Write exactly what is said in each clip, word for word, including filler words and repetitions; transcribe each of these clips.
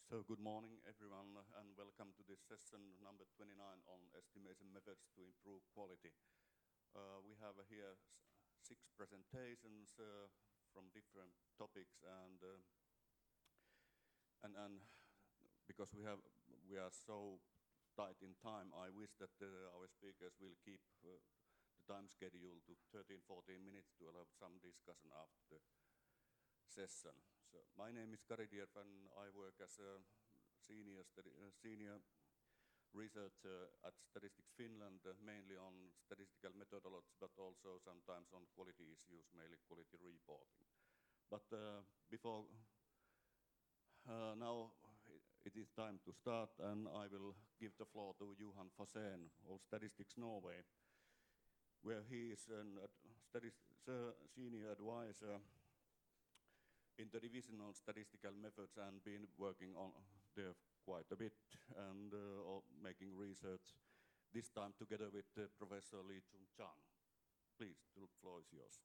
So good morning, everyone, and welcome to this session number twenty-nine on estimation methods to improve quality. Uh, we have uh, here six presentations uh, from different topics, and uh, and and because we have we are so tight in time, I wish that uh, our speakers will keep uh, the time schedule to thirteen, fourteen minutes to allow some discussion after the session. So my name is Kari Dierf, and I work as a senior, uh, senior researcher at Statistics Finland, uh, mainly on statistical methodology, but also sometimes on quality issues, mainly quality reporting. But uh, before uh, now, it, it is time to start, and I will give the floor to Johan Fasen of Statistics Norway, where he is a uh, senior advisor in the division of statistical methods and been working on there quite a bit and uh, making research, this time together with uh, Professor Lee Chun Chang. Please, the floor is yours.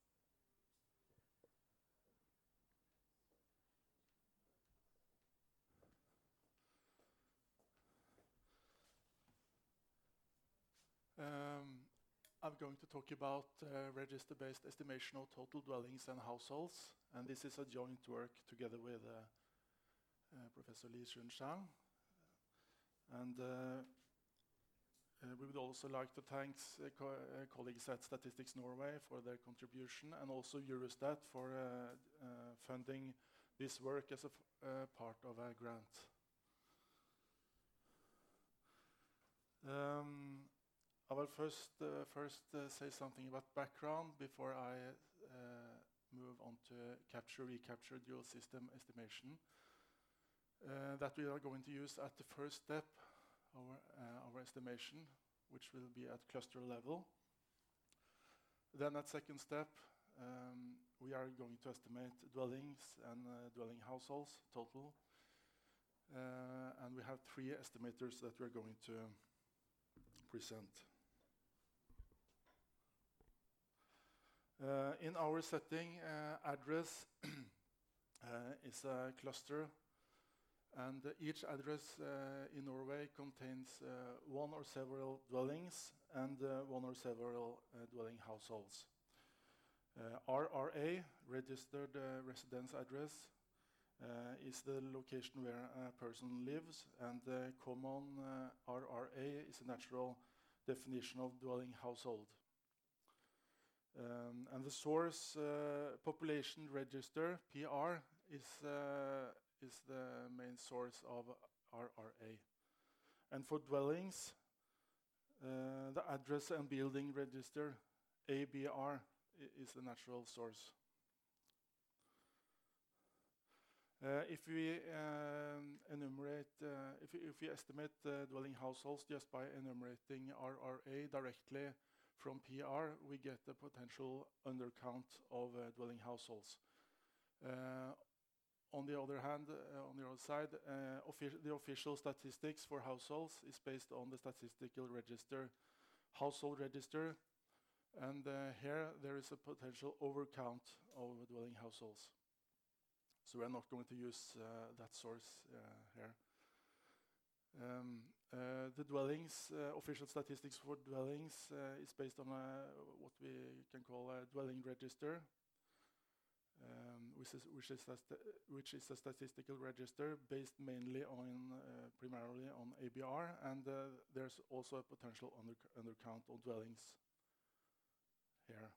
Um, I'm going to talk about uh, register-based estimation of total dwellings and households, and this is a joint work together with uh, uh, Professor Lee Chun Chang. And uh, uh, we would also like to thank uh, co uh, colleagues at Statistics Norway for their contribution, and also Eurostat for uh, uh, funding this work as a f uh, part of a grant. Um, I will first, uh, first uh, say something about background before I uh, move on to capture, recapture, dual system estimation uh, that we are going to use at the first step of our, uh, our estimation, which will be at cluster level. Then at second step, um, we are going to estimate dwellings and uh, dwelling households total. Uh, and we have three estimators that we are going to present. Uh, in our setting, uh, address uh, is a cluster, and uh, each address uh, in Norway contains uh, one or several dwellings and uh, one or several uh, dwelling households. Uh, R R A, registered uh, residence address, uh, is the location where a person lives, and the common uh, R R A is a natural definition of dwelling household. Um, and the source uh, population register, P R, is, uh, is the main source of R R A. And for dwellings, uh, the address and building register, A B R, is the natural source. Uh, if we um, enumerate, uh, if, we, if we estimate uh, dwelling households just by enumerating R R A directly from P R, we get the potential undercount of uh, dwelling households. Uh, on the other hand, uh, on the other side, uh, offi the official statistics for households is based on the statistical register, household register, and uh, here there is a potential overcount of dwelling households. So we're not going to use uh, that source uh, here. Um, uh, the dwellings, uh, official statistics for dwellings uh, is based on a, what we can call a dwelling register, um, which, is, which, is a which is a statistical register based mainly on, uh, primarily on A B R, and uh, there's also a potential under, undercount of dwellings here.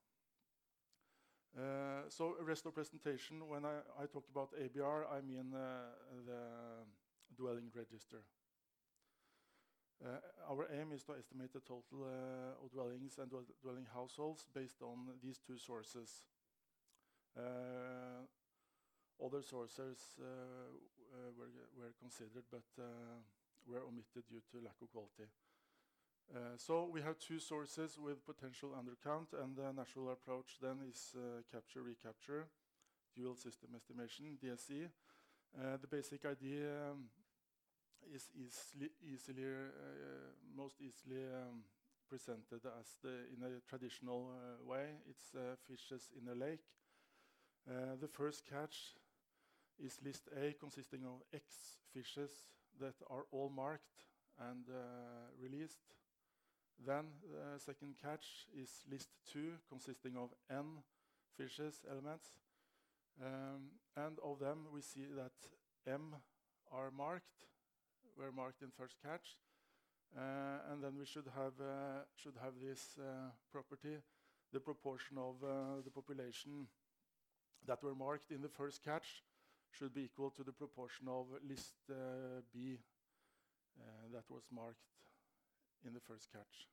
Uh, so rest of presentation, when I, I talk about A B R, I mean uh, the dwelling register. Uh, our aim is to estimate the total uh, of dwellings and dwelling households based on these two sources. Uh, other sources uh, uh, were, were considered, but uh, were omitted due to lack of quality. Uh, so we have two sources with potential undercount, and the natural approach then is uh, capture, recapture, dual system estimation, D S E. Uh, the basic idea um, is easily, easily uh, most easily um, presented as the in a traditional uh, way. It's uh, fishes in a lake. Uh, the first catch is list A, consisting of X fishes that are all marked and uh, released. Then the second catch is list two, consisting of N fishes elements. Um, and of them, we see that M are marked, were marked in first catch. Uh, and then we should have, uh, should have this uh, property, the proportion of uh, the population that were marked in the first catch should be equal to the proportion of list uh, B uh, that was marked in the first catch.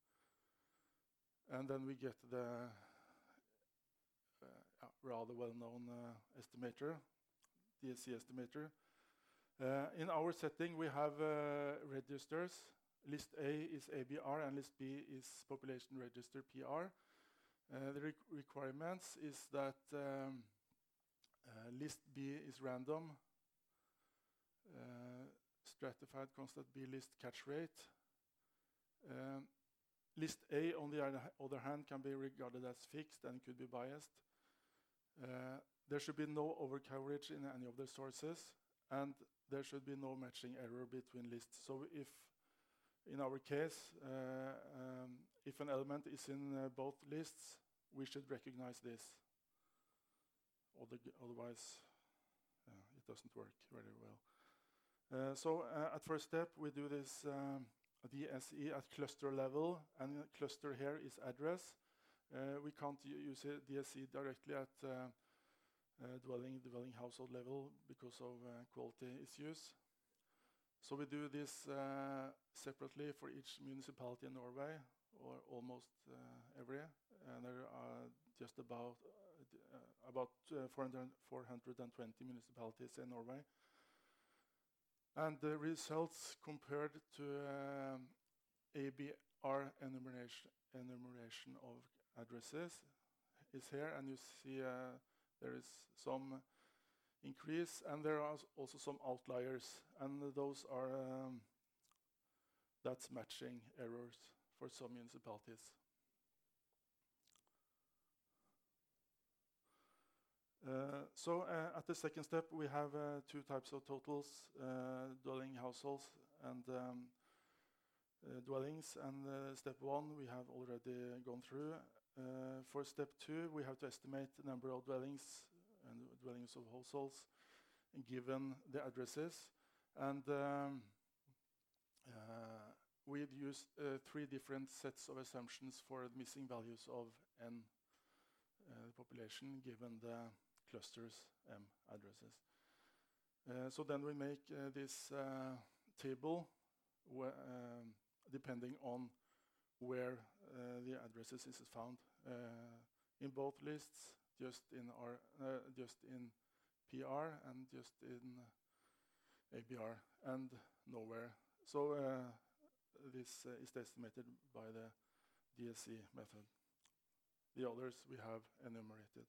And then we get the uh, rather well-known uh, estimator, D S C estimator. Uh, in our setting, we have uh, registers. List A is A B R and list B is population register P R. Uh, the re requirements is that um, uh, list B is random, uh, stratified constant B list catch rate. Um, list A, on the other hand, can be regarded as fixed and could be biased. Uh, there should be no overcoverage in any of the sources, and there should be no matching error between lists. So if, in our case, uh, um, if an element is in uh, both lists, we should recognize this. Other otherwise, uh, it doesn't work very well. Uh, so uh, at first step, we do this um, D S E at cluster level, and cluster here is address. Uh, we can't use a D S E directly at uh, uh, dwelling, dwelling household level because of uh, quality issues. So we do this uh, separately for each municipality in Norway, or almost uh, every. And there are just about uh, about uh, four hundred twenty municipalities in Norway. And the results compared to um, A B R enumeration, enumeration of addresses is here, and you see uh, there is some increase, and there are also some outliers, and those are um, that's matching errors for some municipalities. Uh, so uh, at the second step, we have uh, two types of totals, uh, dwelling households and um, uh, dwellings. And uh, step one, we have already gone through. Uh, for step two, we have to estimate the number of dwellings and dwellings of households given the addresses. And um, uh, we've used uh, three different sets of assumptions for the missing values of N uh, population given the clusters M addresses. Uh, so then we make uh, this uh, table um, depending on where uh, the addresses is found uh, in both lists, just in our uh, just in P R and just in A B R and nowhere. So uh, this uh, is estimated by the D S C method. The others we have enumerated.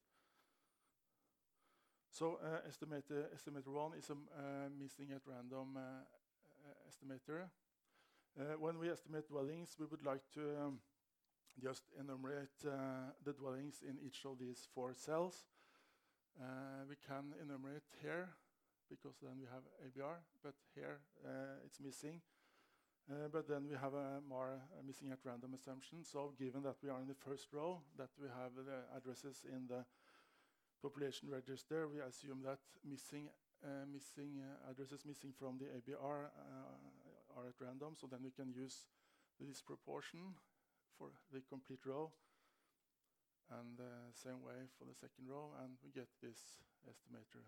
So uh, estimator, estimator one is a uh, missing at random uh, uh, estimator. Uh, when we estimate dwellings, we would like to um, just enumerate uh, the dwellings in each of these four cells. Uh, we can enumerate here, because then we have A B R, but here uh, it's missing. Uh, but then we have a more uh, missing at random assumption. So given that we are in the first row, that we have the addresses in the population register, we assume that missing uh, missing uh, addresses missing from the A B R uh, are at random. So then we can use this proportion for the complete row, and the uh, same way for the second row, and we get this estimator.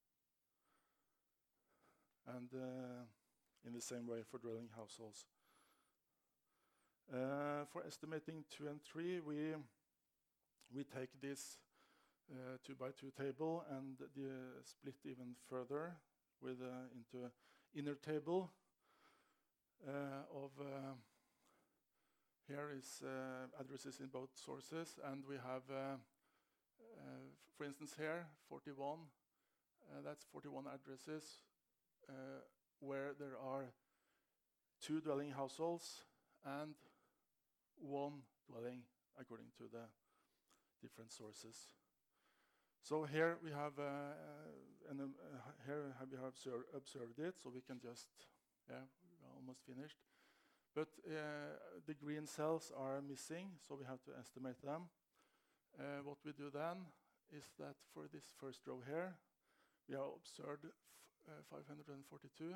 And uh, in the same way for dwelling households. Uh, for estimating two and three, we we take this uh, two by two table and the split even further with uh, into inner table uh, of uh, here is uh, addresses in both sources, and we have uh, uh, for instance here forty-one. Uh, that's forty-one addresses uh, where there are two dwelling households and one dwelling according to the different sources. So here we have uh, and um, uh, here have we have observed, observed it, so we can just, yeah, we're almost finished. But uh, the green cells are missing, so we have to estimate them. Uh, what we do then is that for this first row here, we have observed f uh, five hundred forty-two.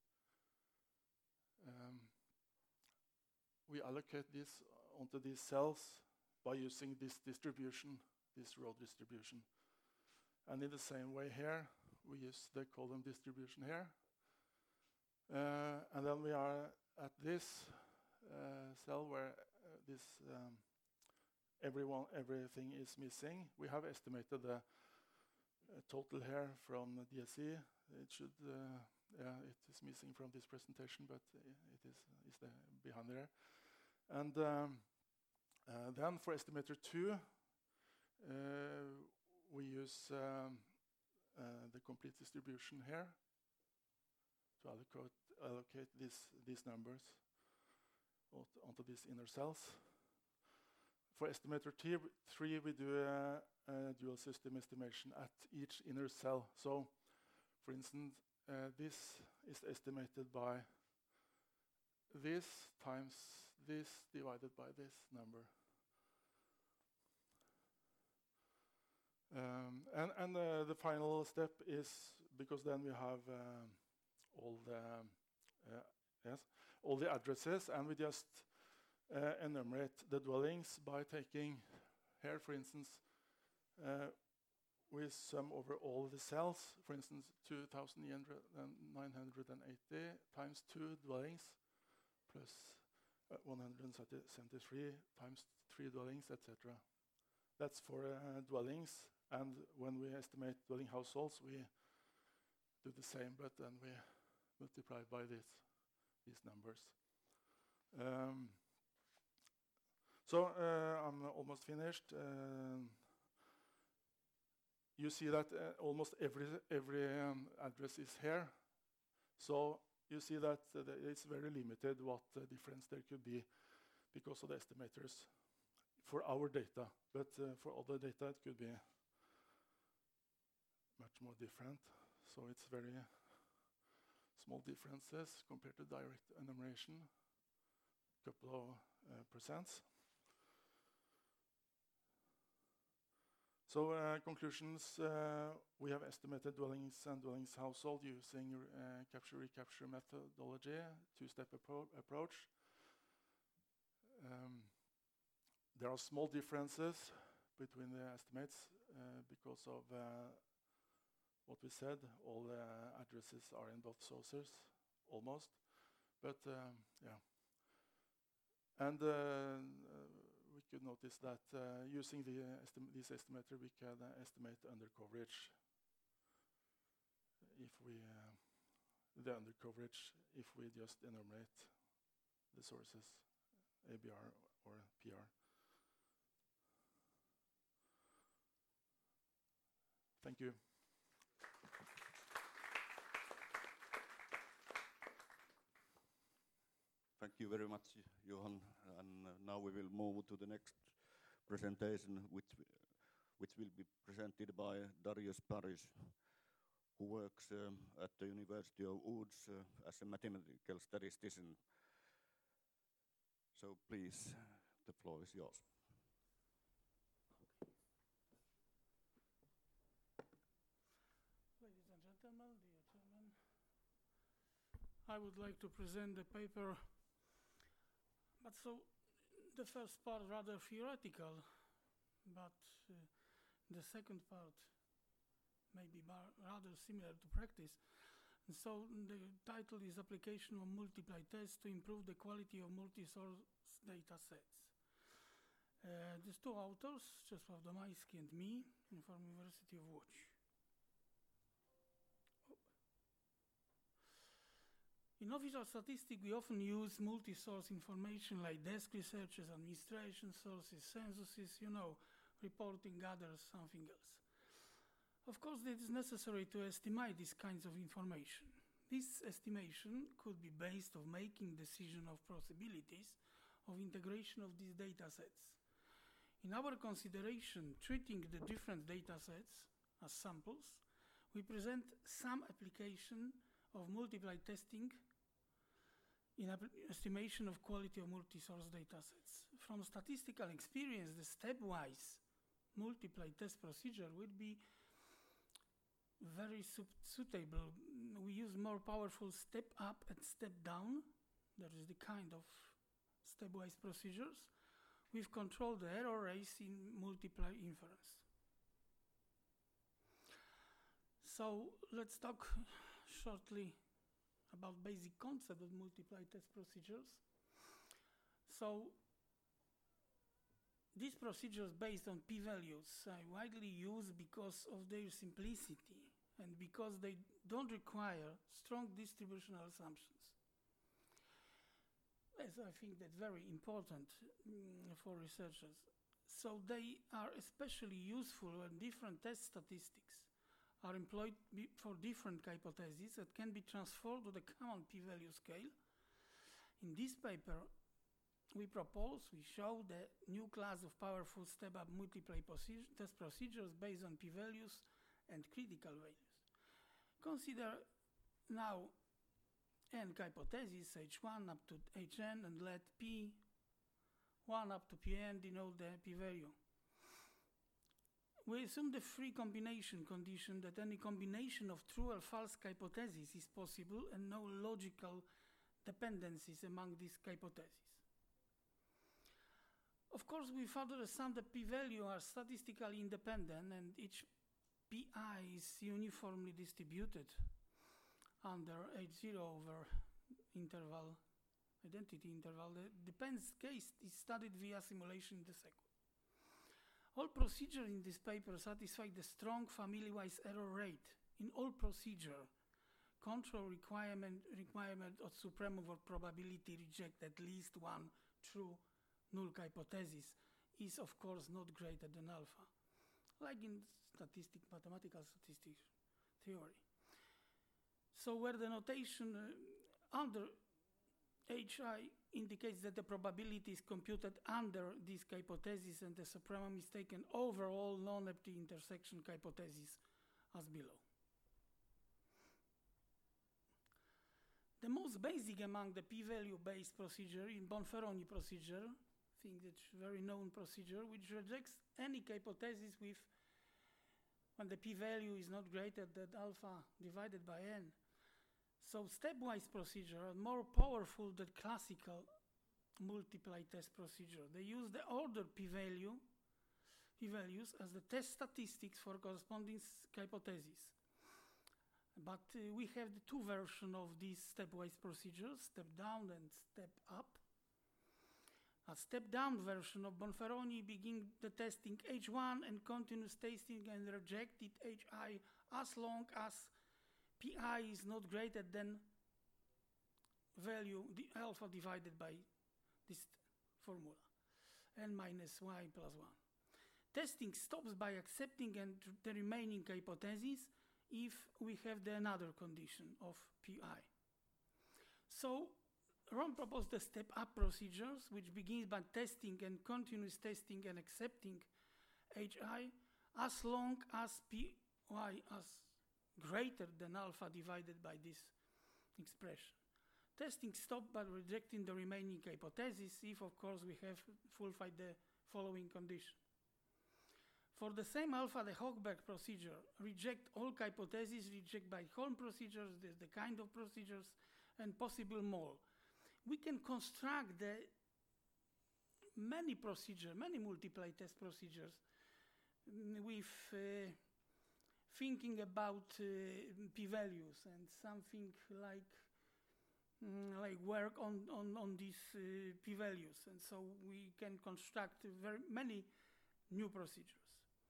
Um, we allocate this onto these cells by using this distribution, this row distribution. And in the same way here, we use the column distribution here. Uh, and then we are at this uh, cell where uh, this um, everyone, everything is missing. We have estimated the uh, total here from the D S E. It should, uh, yeah, it is missing from this presentation, but it is, is there behind there. And um, uh, then for estimator two, uh, we use um, uh, the complete distribution here to allocate, allocate this, these numbers onto these inner cells. For estimator three, we do a, a dual system estimation at each inner cell. So, for instance, uh, this is estimated by this times this divided by this number. Um, and and uh, the final step is, because then we have um, all the uh, yes all the addresses, and we just uh, enumerate the dwellings by taking here, for instance, uh, we sum over all the cells. For instance, two thousand nine hundred eighty times two dwellings plus uh, one hundred seventy-three times three dwellings, et cetera. That's for uh, dwellings. And when we estimate dwelling households, we do the same, but then we multiply by this, these numbers. Um, so uh, I'm almost finished. Um, you see that uh, almost every every um, address is here. So you see that uh, it's very limited what uh, difference there could be because of the estimators for our data. But uh, for other data, it could be much more different. So it's very small differences compared to direct enumeration, a couple of uh, percents. So uh, conclusions, uh, we have estimated dwellings and dwellings household using uh, capture-recapture methodology, two-step appro approach. Um, there are small differences between the estimates uh, because of uh, what we said. All the uh, addresses are in both sources, almost. But um, yeah. And uh, uh, we could notice that uh, using the, uh, estim this estimator, we can uh, estimate under coverage. If we, uh, the under coverage, if we just enumerate the sources, A B R or P R. Thank you. Thank you very much, Johan. And uh, now we will move to the next presentation, which which will be presented by Darius Paris, who works um, at the University of Łódź uh, as a mathematical statistician. So please, the floor is yours. Ladies and gentlemen, dear chairman, I would like to present the paper. But so, the first part rather theoretical, but uh, the second part may be rather similar to practice. And so the title is Application of Multiply Tests to Improve the Quality of Multi-Source Data Sets. Uh, these two authors, Czesław Domański and me, from University of Łódź. In official statistics, we often use multi-source information like desk researches, administration sources, censuses, you know, reporting, others, something else. Of course, it is necessary to estimate these kinds of information. This estimation could be based on making decision of possibilities of integration of these data sets. In our consideration, treating the different data sets as samples, we present some application of multiply testing in estimation of quality of multi-source datasets. From statistical experience, the stepwise multiply test procedure would be very suitable. We use more powerful step up and step down. That is the kind of stepwise procedures. We've controlled the error rates in multiply inference. So let's talk shortly about basic concept of multiply test procedures. So these procedures based on p-values are widely used because of their simplicity and because they don't require strong distributional assumptions. Yes, I think that's very important mm, for researchers. So they are especially useful when different test statistics are employed for different hypotheses that can be transformed to the common p-value scale. In this paper, we propose, we show the new class of powerful step-up multiply procedure, test procedures based on p-values and critical values. Consider now n hypotheses, h one up to hn, and let p one up to pn denote the p-value. We assume the free combination condition that any combination of true or false hypotheses is possible and no logical dependencies among these hypotheses. Of course, we further assume that p-value are statistically independent and each pi is uniformly distributed under h zero over interval, identity interval. The depends case is studied via simulation in the second. All procedures in this paper satisfy the strong family-wise error rate. In all procedure, control requirement, requirement of supreme over probability reject at least one true null hypothesis is of course not greater than alpha, like in statistic, mathematical statistics theory. So where the notation uh, under hi indicates that the probability is computed under this hypothesis and the supremum is taken over all non-empty intersection hypotheses as below. The most basic among the p-value based procedure in Bonferroni procedure, I think that's a very known procedure, which rejects any hypothesis with when the p-value is not greater than alpha divided by n. So stepwise procedure are more powerful than classical multiply test procedure. They use the ordered p-value, p-values as the test statistics for corresponding hypotheses. But uh, we have the two versions of these stepwise procedures, step down and step up. A step down version of Bonferroni begin the testing h one and continuous testing and reject it hi as long as pi is not greater than value the alpha divided by this formula, n minus y plus one. Testing stops by accepting and the remaining hypothesis if we have the another condition of pi. So Ron proposed the step-up procedures, which begins by testing and continuous testing and accepting hi as long as pi is greater than alpha divided by this expression. Testing stopped by rejecting the remaining hypothesis if, of course, we have fulfilled the following condition. For the same alpha, the Hochberg procedure reject all hypotheses, reject by Holm procedures, there's the kind of procedures, and possible more. We can construct the many procedures, many multiply test procedures with uh, thinking about uh, p-values and something like mm, like work on, on, on these uh, p-values. And so we can construct very many new procedures.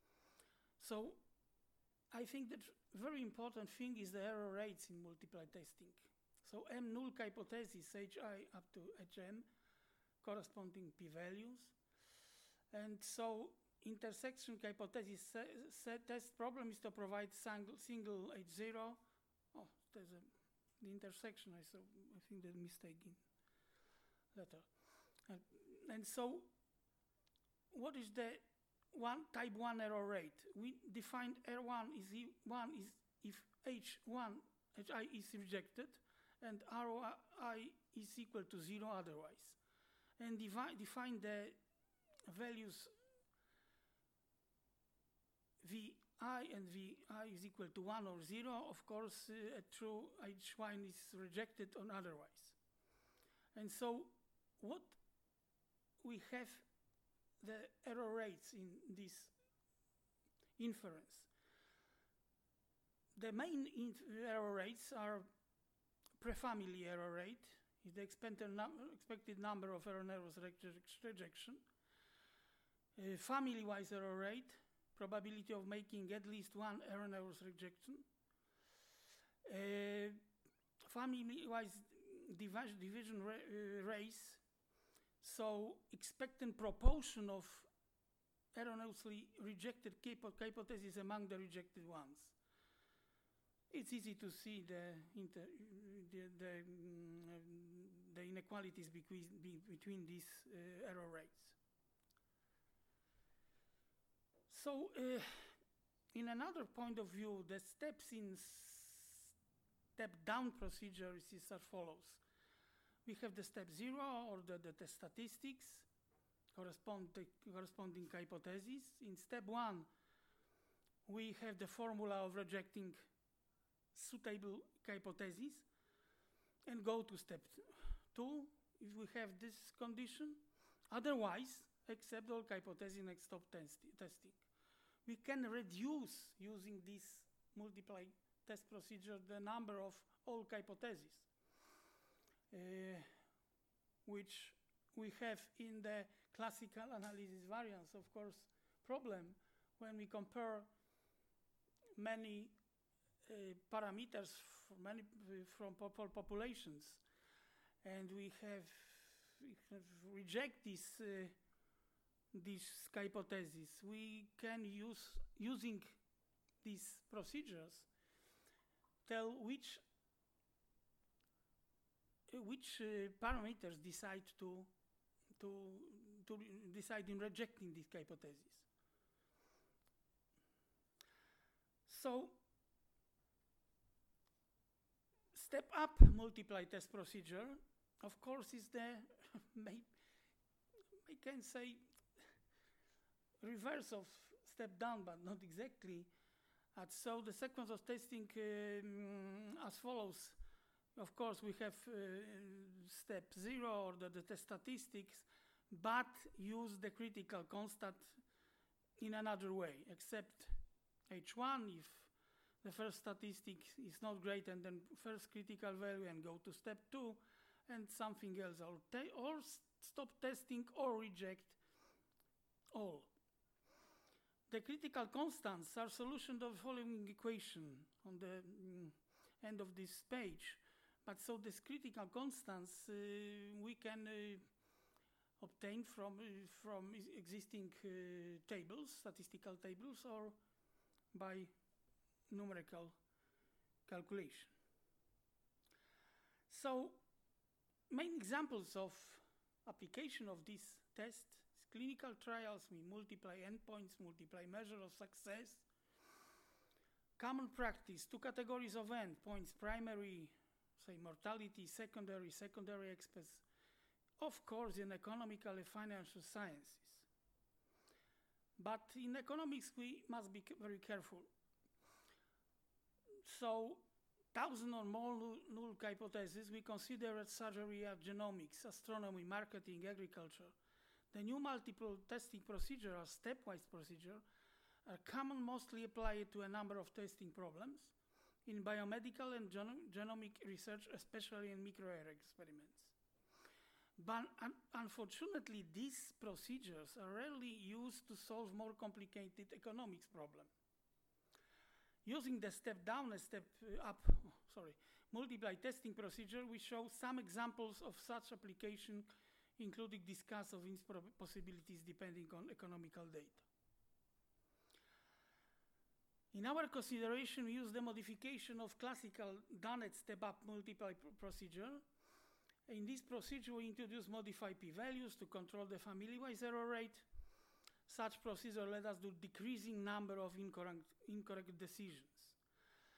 So I think that very important thing is the error rates in multiply testing. So M null hypothesis, hi up to hm, corresponding p-values. And so intersection hypothesis test problem is to provide single, single h zero. Oh, there's a, the intersection, I, saw, I think there's a mistake in letter. And, and so what is the one type one error rate? We defined R one is, e one is if H one, Hi is rejected, and R I is equal to zero otherwise. And devi define the values Vi and Vi is equal to one or zero. Of course, uh, a true H one is rejected on otherwise. And so what we have the error rates in this inference. The main inf error rates are prefamily error rate, is the expected, num expected number of error nervous rejection, uh, family-wise error rate, probability of making at least one error nervous rejection, uh, family-wise division, division ra uh, race, so expected proportion of erroneously rejected hypotheses among the rejected ones. It's easy to see the, inter, the, the, mm, the inequalities between, be, between these uh, error rates. So, uh, in another point of view, the steps in step-down procedure is as follows. We have the step zero, or the, the, the statistics, correspond to corresponding hypotheses. In step one, we have the formula of rejecting suitable hypotheses, and go to step two if we have this condition. Otherwise, accept all hypotheses and stop testing. We can reduce, using this multiply test procedure, the number of all hypotheses, uh, which we have in the classical analysis variance, of course, problem when we compare many Uh, parameters for many uh, from pop populations, and we have, we have reject this uh, these hypotheses. We can use using these procedures tell which uh, which uh, parameters decide to to to decide in rejecting these hypotheses. So step up multiply test procedure, of course, is the, may, I can say, reverse of step down, but not exactly. And so the sequence of testing um, as follows. Of course, we have uh, step zero, or the, the test statistics, but use the critical constant in another way, except H one if the first statistic is not great, and then first critical value, and go to step two, and something else, or, or stop testing or reject all. The critical constants are solution of the following equation on the mm, end of this page. But so these critical constants uh, we can uh, obtain from, uh, from existing uh, tables, statistical tables, or by numerical calculation. So main examples of application of this test is clinical trials. We multiply endpoints, multiply measure of success. Common practice, two categories of endpoints, primary, say mortality, secondary, secondary expense. Of course, in economical and financial sciences. But in economics, we must be very careful. So, thousand or more null hypotheses we consider as surgery, genomics, astronomy, marketing, agriculture. The new multiple testing procedure, or stepwise procedure, are common, mostly applied to a number of testing problems in biomedical and genom genomic research, especially in microarray experiments. But un unfortunately, these procedures are rarely used to solve more complicated economics problems. Using the step down and step up, oh, sorry, multiply testing procedure, we show some examples of such application, including discuss of its possibilities depending on economical data. In our consideration, we use the modification of classical Dunnett step-up multiply pr procedure. In this procedure, we introduce modified p-values to control the family-wise error rate. Such procedure led us to decreasing number of incorrect, incorrect decisions.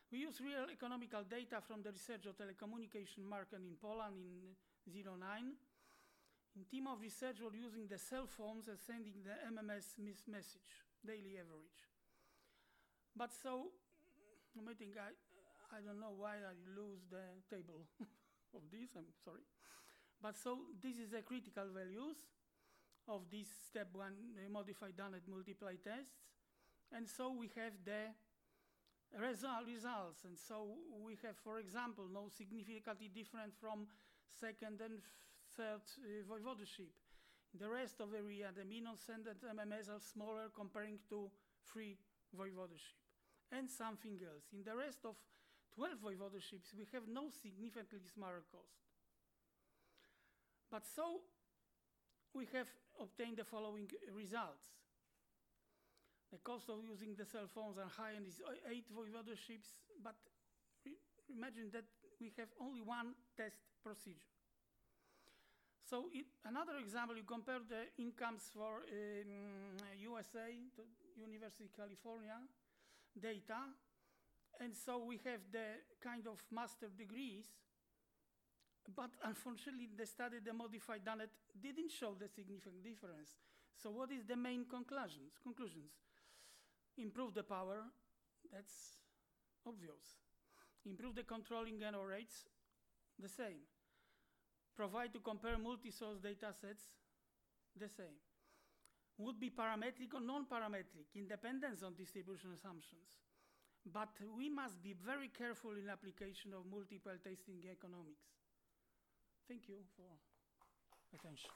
We use real economical data from the research of telecommunication market in Poland in zero nine. In team of research were using the cell phones and sending the M M S message, daily average. But so, I think I, I don't know why I lose the table of this, I'm sorry. But so this is the critical values of this step one uh, modified Dunnett multiply tests. And so we have the result results. And so we have, for example, no significantly different from second and third uh, voivodeship. In the rest of the area, the mean on sended M M S are smaller comparing to free voivodeship. And something else. In the rest of twelve voivodeships, we have no significantly smaller cost. But so we have obtained the following results. The cost of using the cell phones are high in these eight voivodeships, but re imagine that we have only one test procedure. So it, another example, you compare the incomes for um, U S A, to University of California, data, and so we have the kind of master degrees, but unfortunately the study, the modified Dunnett, didn't show the significant difference. So what is the main conclusions? Conclusions? Improve the power, that's obvious. Improve the controlling error rates, the same. Provide to compare multi-source data sets, the same. Would be parametric or non-parametric, independence on distribution assumptions. But we must be very careful in application of multiple testing economics. Thank you for attention.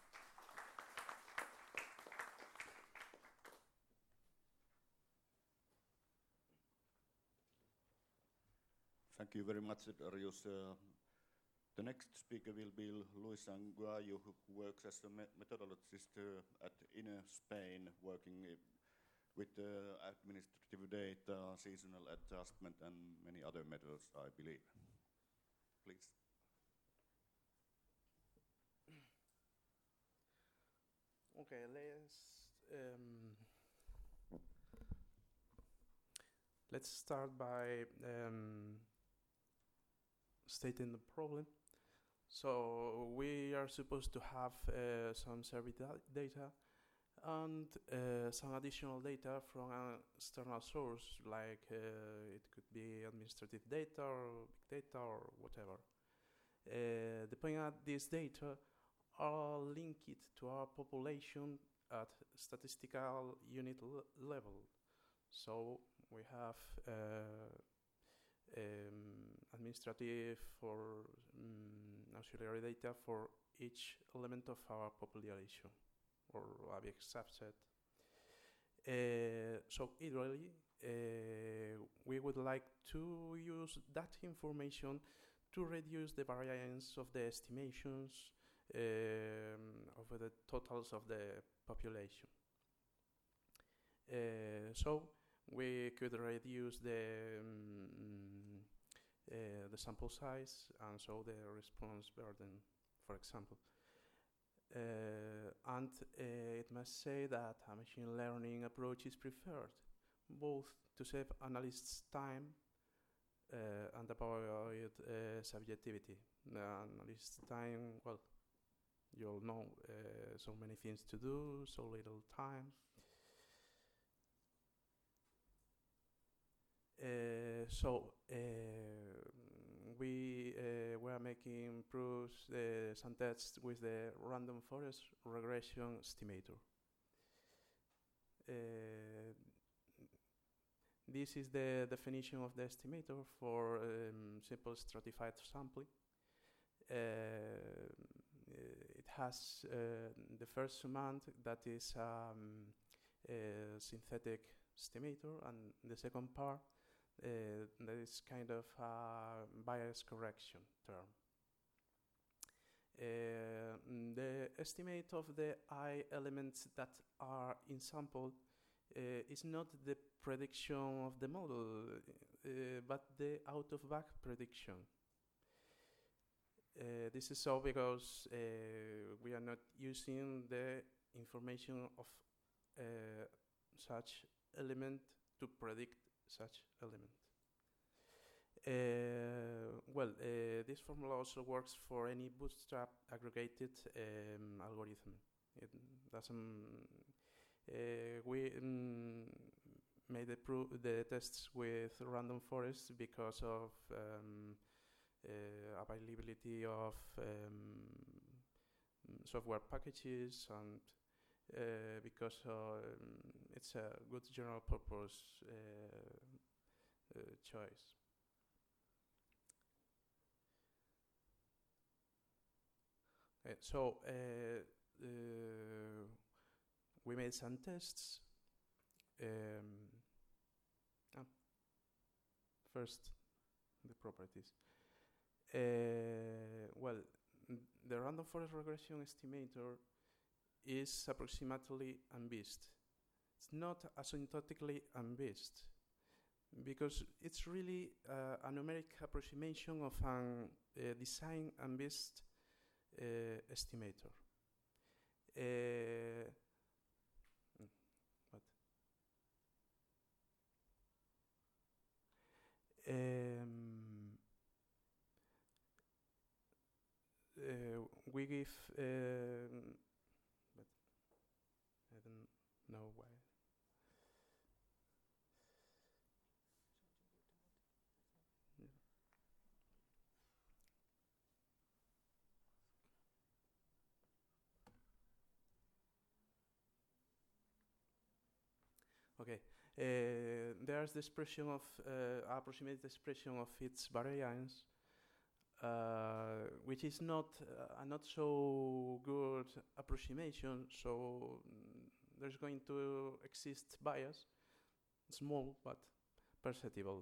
Thank you very much, Darius. Uh, the next speaker will be Luis Anguayo, who works as a me methodologist uh, at I N E Spain, working uh, with uh, administrative data, seasonal adjustment, and many other methods, I believe. Please. Okay, let's um, let's start by um, stating the problem. So we are supposed to have uh, some survey da data and uh, some additional data from an external source, like uh, it could be administrative data or big data or whatever. Uh, depending on this data, are linked to our population at statistical unit level. So we have uh, um, administrative or um, auxiliary data for each element of our population, or a big subset. Uh, so ideally, uh, we would like to use that information to reduce the variance of the estimations Um, over the totals of the population. Uh, so we could reduce the um, uh, the sample size and so the response burden, for example. Uh, and uh, it must say that a machine learning approach is preferred, both to save analysts' time uh, and avoid uh, subjectivity. The analysts' time, well, you all know, uh, so many things to do, so little time. Uh, so uh, we uh, were making proofs, uh, some tests with the random forest regression estimator. Uh, this is the definition of the estimator for um, simple stratified sampling. Uh, it has uh, the first summand that is um, a synthetic estimator, and the second part uh, that is kind of a bias correction term. Uh, the estimate of the I elements that are in sample uh, is not the prediction of the model, uh, but the out-of-back prediction. Uh, this is so because uh, we are not using the information of uh, such element to predict such element. Uh, well, uh, this formula also works for any bootstrap aggregated um, algorithm. It doesn't. Uh, we mm, made the, pro the tests with random forest because of um, uh, availability of um, software packages and uh, because um, it's a good general purpose uh, uh, choice. Okay, so uh, uh, we made some tests. Um, ah, first, the properties. Uh, well, the random forest regression estimator is approximately unbiased. It's not asymptotically unbiased because it's really uh, a numeric approximation of an uh, design unbiased uh, estimator. Uh, what? Um, uh, we give, um, but I don't know why. Okay, uh, there's the expression of uh, approximate expression of its variance, uh, which is not uh, a not so good approximation. So mm, there's going to exist bias, small but perceptible.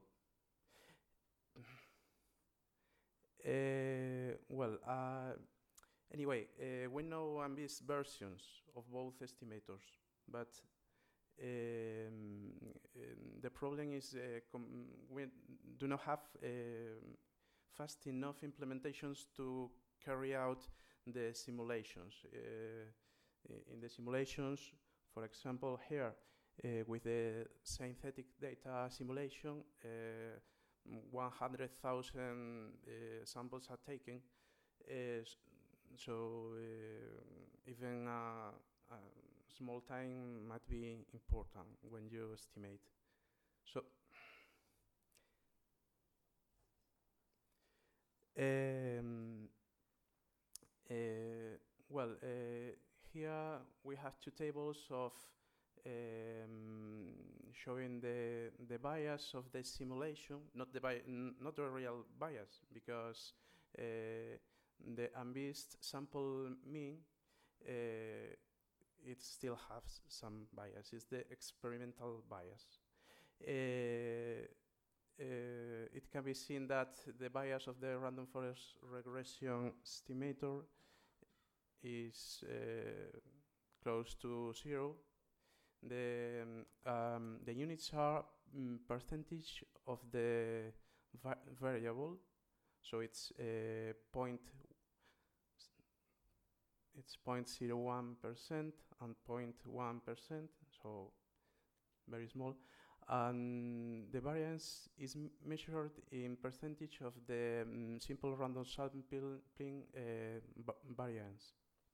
Uh, well, uh, anyway, uh, we know unbiased versions of both estimators, but Um, um, the problem is uh, we do not have um, fast enough implementations to carry out the simulations. Uh, in the simulations, for example, here uh, with the synthetic data simulation, uh, one hundred thousand uh, samples are taken. Uh, so uh, even uh, uh, small time might be important when you estimate. So, um, uh, well, uh, here we have two tables of um, showing the the bias of the simulation, not the bi not the real bias, because uh, the unbiased sample mean. Uh, it still has some bias. It's the experimental bias. Uh, uh, it can be seen that the bias of the random forest regression estimator is uh, close to zero. The, um, um, the units are um, percentage of the va variable, so it's uh, point it's zero point zero one percent and zero point one percent, so very small. And the variance is m measured in percentage of the um, simple random sampling uh, variance.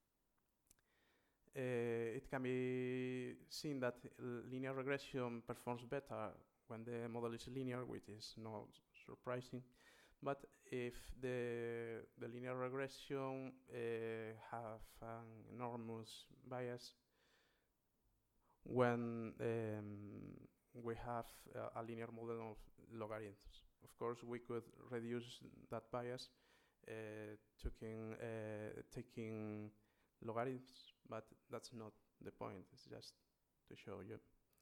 Uh, it can be seen that linear regression performs better when the model is linear, which is not surprising. But if the, the linear regression uh, have an enormous bias, when um, we have uh, a linear model of logarithms, of course we could reduce that bias uh, taking, uh, taking logarithms, but that's not the point. It's just to show you.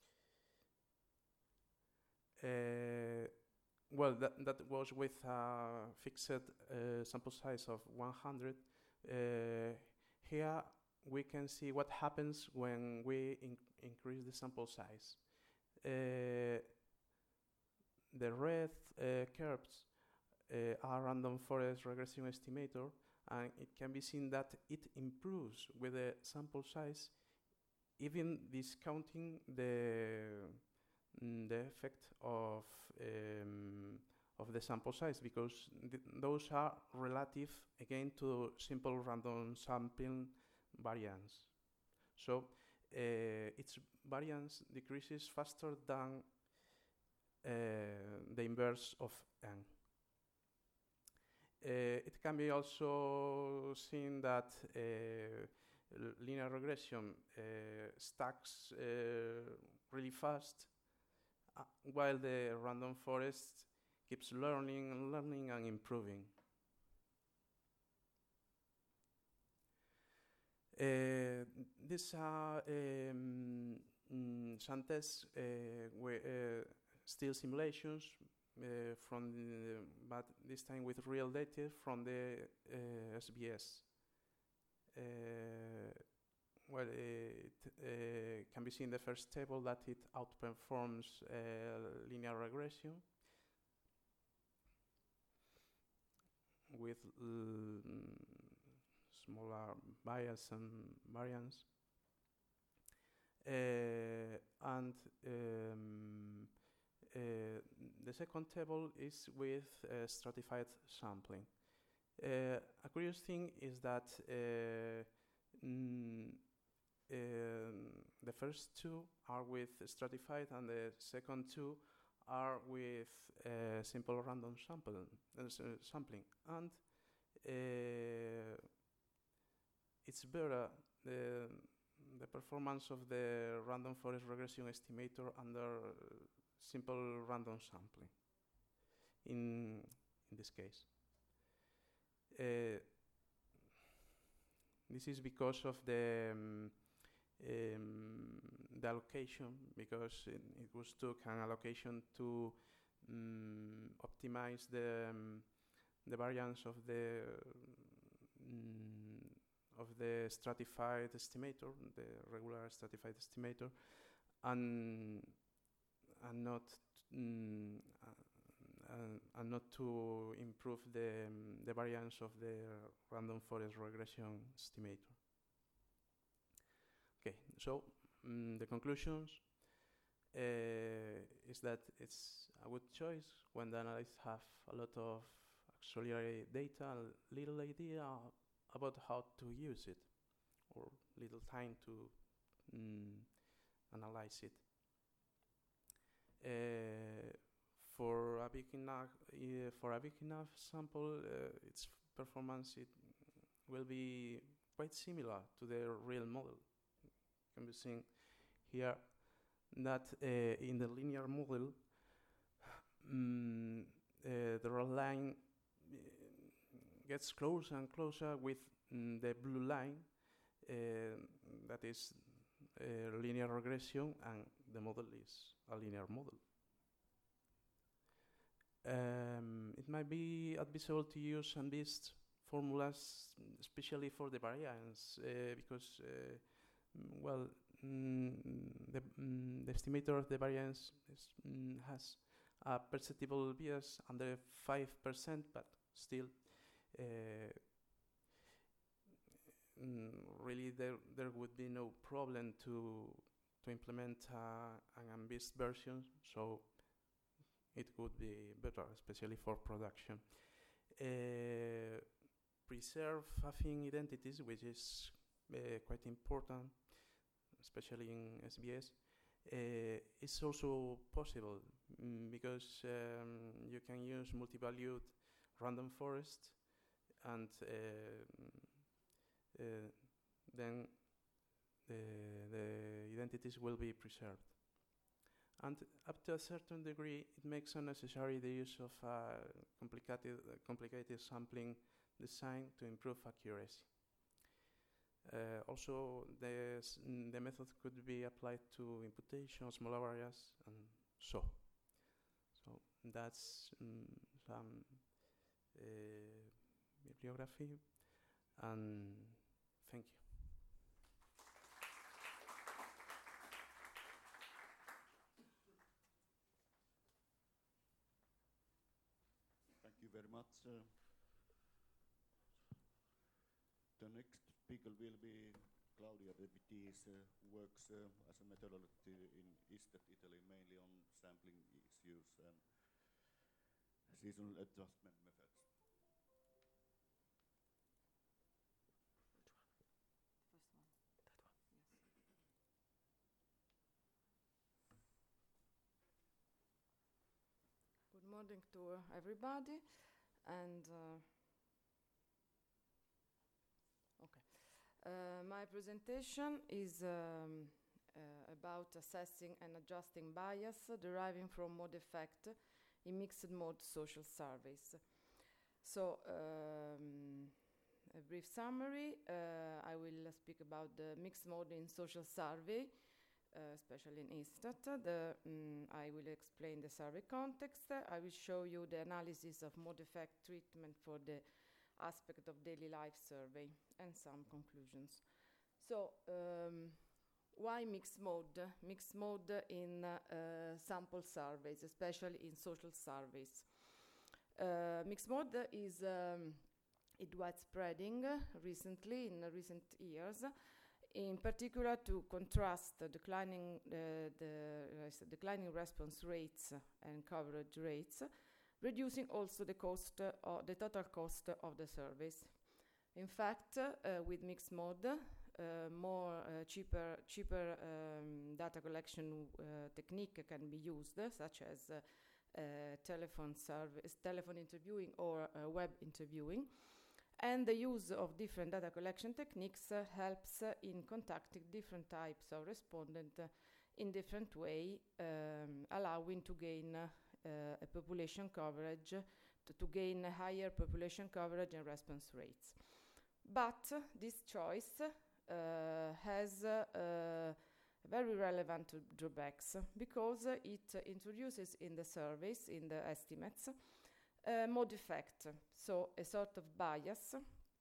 Uh, Well, that, that was with a fixed uh, sample size of one hundred. Uh, here we can see what happens when we in increase the sample size. Uh, the red uh, curves uh, are random forest regression estimator, and it can be seen that it improves with the sample size, even discounting the Mm, the effect of um, of the sample size, because th those are relative, again, to simple random sampling variance. So uh, its variance decreases faster than uh, the inverse of n. Uh, it can be also seen that uh, linear regression uh, stacks uh, really fast, uh, while the random forest keeps learning and learning and improving. Uh, these are um, mm, some tests, uh, where, uh, still simulations, uh, from the, but this time with real data from the uh, S B S. Uh, well, it uh, can be seen in the first table that it outperforms uh, linear regression with smaller bias and variance. Uh, and um, uh, the second table is with uh, stratified sampling. Uh, a curious thing is that uh, mm, uh, the first two are with stratified, and the second two are with uh, simple random sample, uh, sampling. And uh, it's better, the, the performance of the random forest regression estimator under uh, simple random sampling in, in this case. Uh, this is because of the um, um, the allocation, because it, it was took an allocation to um, optimize the um, the variance of the um, of the stratified estimator, the regular stratified estimator, and and not um, uh, and not to improve the um, the variance of the random forest regression estimator. Okay, so um, the conclusions uh, is that it's a good choice when the analysts have a lot of auxiliary data, a little idea about how to use it, or little time to um, analyze it. Uh, for a big enough uh, for a big enough sample, uh, its performance it will be quite similar to the real model. Can be seen here that uh, in the linear model, um, uh, the red line uh, gets closer and closer with mm, the blue line, uh, that is uh, linear regression, and the model is a linear model. Um, it might be advisable to use some these formulas, especially for the variance, uh, because uh, well, mm, the, mm, the estimator of the variance is, mm, has a perceptible bias under five percent, but still, uh, mm, really there there would be no problem to to implement uh, an unbiased version, so it would be better, especially for production. Uh, preserve affine identities, which is uh, quite important, especially in S B S. Uh, it's also possible mm, because um, you can use multi-valued random forest, and uh, uh, then the, the identities will be preserved. And up to a certain degree, it makes unnecessary the use of uh, complicated, uh, complicated sampling design to improve accuracy. Uh, also, mm, the method could be applied to imputation, small areas, and so. So that's mm, some uh, bibliography, and thank you. Thank you very much. Uh, the next speaker will be Claudia De Vitis, uh, who works uh, as a methodologist in ISTAT, Italy, mainly on sampling issues. And seasonal adjustment methods. First one. That one. Yes. Good morning to uh, everybody, and uh, okay. Uh, my presentation is um, uh, about assessing and adjusting bias deriving from mode effect in mixed mode social surveys. So, um, a brief summary. Uh, I will uh, speak about the mixed mode in social survey, uh, especially in ISTAT. The, um, I will explain the survey context. I will show you the analysis of mode effect treatment for the aspect of daily life survey and some conclusions. So, um, why mixed mode? Mixed mode in uh, uh, sample surveys, especially in social surveys. Uh, mixed mode is um, it widespreading uh, recently, in uh, recent years, in particular to contrast the declining, uh, the uh, declining response rates and coverage rates, reducing also the cost, uh, or the total cost of the surveys. In fact, uh, with mixed mode, uh, more uh, cheaper, cheaper um, data collection uh, technique can be used, uh, such as uh, uh, telephone service, telephone interviewing, or uh, web interviewing. And the use of different data collection techniques uh, helps uh, in contacting different types of respondent uh, in different way, um, allowing to gain uh, uh, a population coverage, to, to gain a higher population coverage and response rates. But uh, this choice uh, has uh, uh, very relevant drawbacks, because uh, it uh, introduces in the surveys, in the estimates, uh, mode effect, so a sort of bias,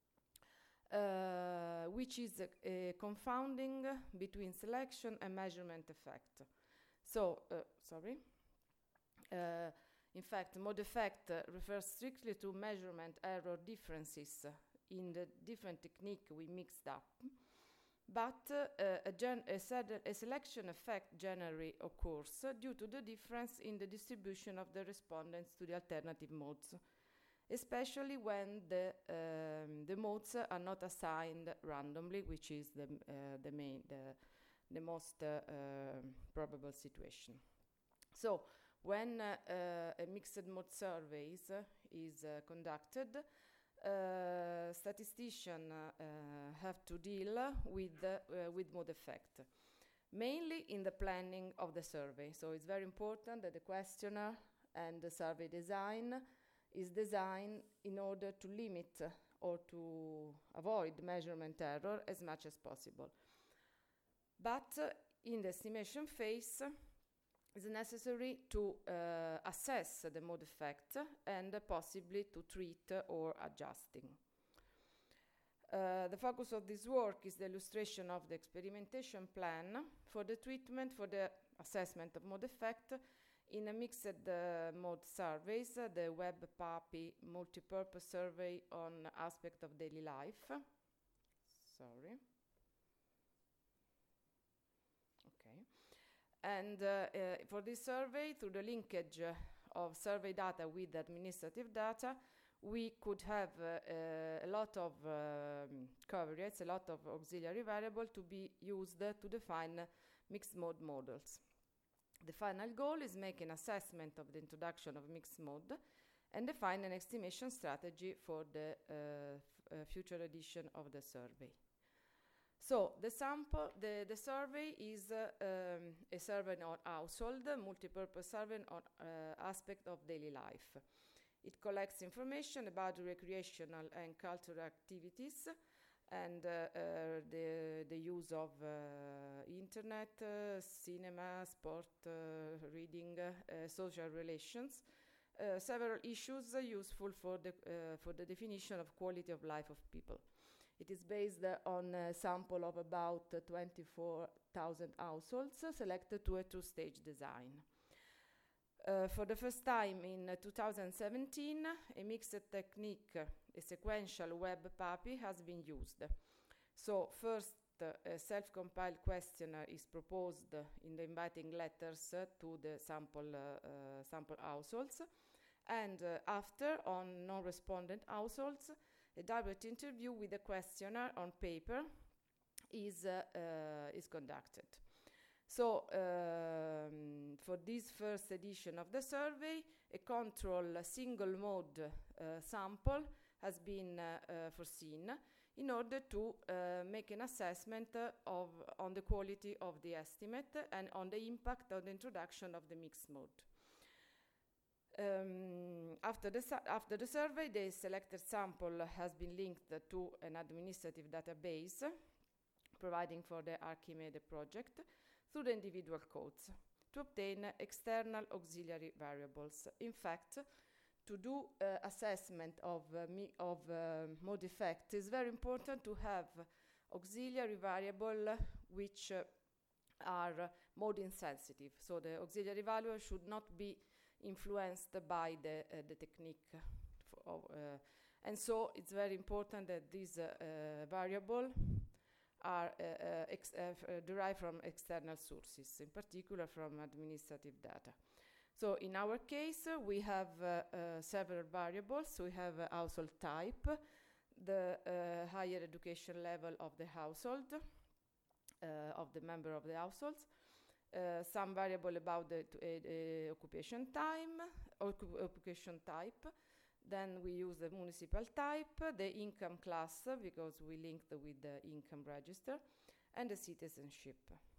uh, which is a, a confounding between selection and measurement effect. So, uh, sorry. Uh, in fact, mode effect uh, refers strictly to measurement error differences uh, in the different technique we mixed up. But uh, a, gen a, a selection effect generally occurs uh, due to the difference in the distribution of the respondents to the alternative modes, especially when the, um, the modes are not assigned randomly, which is the, uh, the, main, the, the most uh, uh, probable situation. So, when uh, uh, a mixed mode surveys uh, is uh, conducted, uh, statisticians uh, uh, have to deal with, uh, uh, with mode effect, mainly in the planning of the survey. So it's very important that the questionnaire and the survey design is designed in order to limit uh, or to avoid measurement error as much as possible. But uh, in the estimation phase, it's necessary to uh, assess the mode effect and uh, possibly to treat uh, or adjusting. Uh, the focus of this work is the illustration of the experimentation plan for the treatment, for the assessment of mode effect in a mixed uh, mode surveys, uh, the Web PAPI multi-purpose survey on aspect of daily life. Sorry. And uh, uh, for this survey, through the linkage uh, of survey data with administrative data, we could have uh, uh, a lot of um, covariates, a lot of auxiliary variables to be used uh, to define uh, mixed mode models. The final goal is make an assessment of the introduction of mixed mode and define an estimation strategy for the uh, f uh, future edition of the survey. So the sample, the, the survey is uh, um, a survey on household, multi-purpose survey on uh, aspect of daily life. It collects information about recreational and cultural activities and uh, uh, the, the use of uh, internet, uh, cinema, sport, uh, reading, uh, social relations, uh, several issues uh, useful for the, uh, for the definition of quality of life of people. It is based uh, on a sample of about uh, twenty-four thousand households uh, selected to a two-stage design. Uh, for the first time in uh, two thousand seventeen, a mixed technique, uh, a sequential Web PAPI, has been used. So first, uh, a self-compiled questionnaire is proposed uh, in the inviting letters uh, to the sample, uh, uh, sample households, And uh, after, on non-respondent households, a direct interview with a questionnaire on paper is, uh, uh, is conducted. So um, for this first edition of the survey, a control a single mode uh, sample has been uh, uh, foreseen in order to uh, make an assessment uh, of, on the quality of the estimate and on the impact of the introduction of the mixed mode. Um, after, the after the survey, the selected sample has been linked to an administrative database providing for the Archimede project through the individual codes to obtain external auxiliary variables. In fact, to do uh, assessment of, uh, of uh, mode effect, it's very important to have auxiliary variable which uh, are uh, mode insensitive. So the auxiliary value should not be influenced by the, uh, the technique. Of, uh, and so it's very important that these uh, uh, variable are uh, uh, ex uh, uh, derived from external sources, in particular from administrative data. So in our case, uh, we have uh, uh, several variables. So we have uh, household type, the uh, higher education level of the household, uh, of the member of the households, uh, some variable about the uh, uh, occupation time, occup occupation type. Then we use the municipal type, the income class, because we linked with the income register, and the citizenship.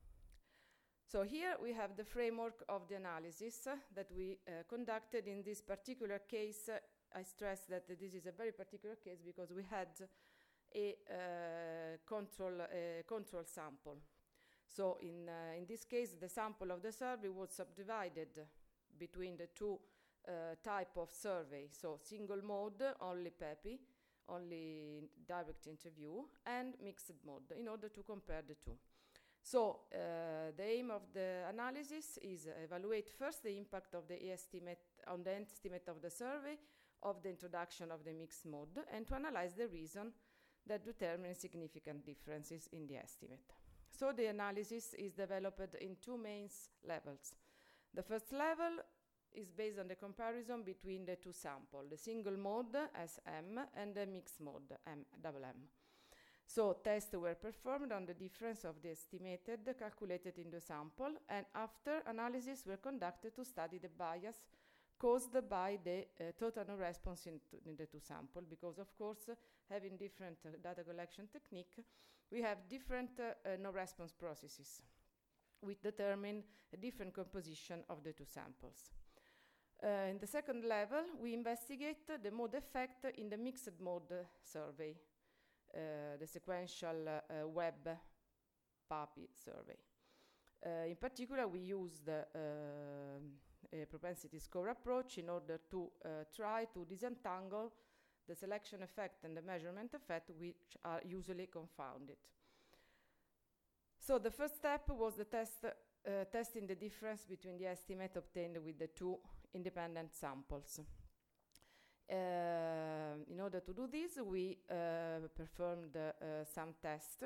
So here we have the framework of the analysis uh, that we uh, conducted in this particular case. Uh, I stress that uh, this is a very particular case because we had a uh, control, uh, control sample. So in, uh, in this case, the sample of the survey was subdivided between the two uh, type of survey. So single mode, only P E P I, only direct interview, and mixed mode in order to compare the two. So uh, the aim of the analysis is uh, evaluate first the impact of the estimate on the estimate of the survey of the introduction of the mixed mode, and to analyze the reason that determine significant differences in the estimate. So the analysis is developed in two main levels. The first level is based on the comparison between the two samples, the single mode S M and the mixed mode M, double M. So tests were performed on the difference of the estimated calculated in the sample, and after analysis were conducted to study the bias caused by the uh, total no response in, in the two samples, because of course uh, having different uh, data collection technique, we have different uh, uh, no response processes which determine a different composition of the two samples. Uh, in the second level, we investigate uh, the mode effect in the mixed mode uh, survey. Uh, the sequential uh, uh, web P A P I survey. Uh, in particular, we used uh, a propensity score approach in order to uh, try to disentangle the selection effect and the measurement effect, which are usually confounded. So the first step was the test, uh, testing the difference between the estimate obtained with the two independent samples. Uh, in order to do this, we uh, performed uh, some tests.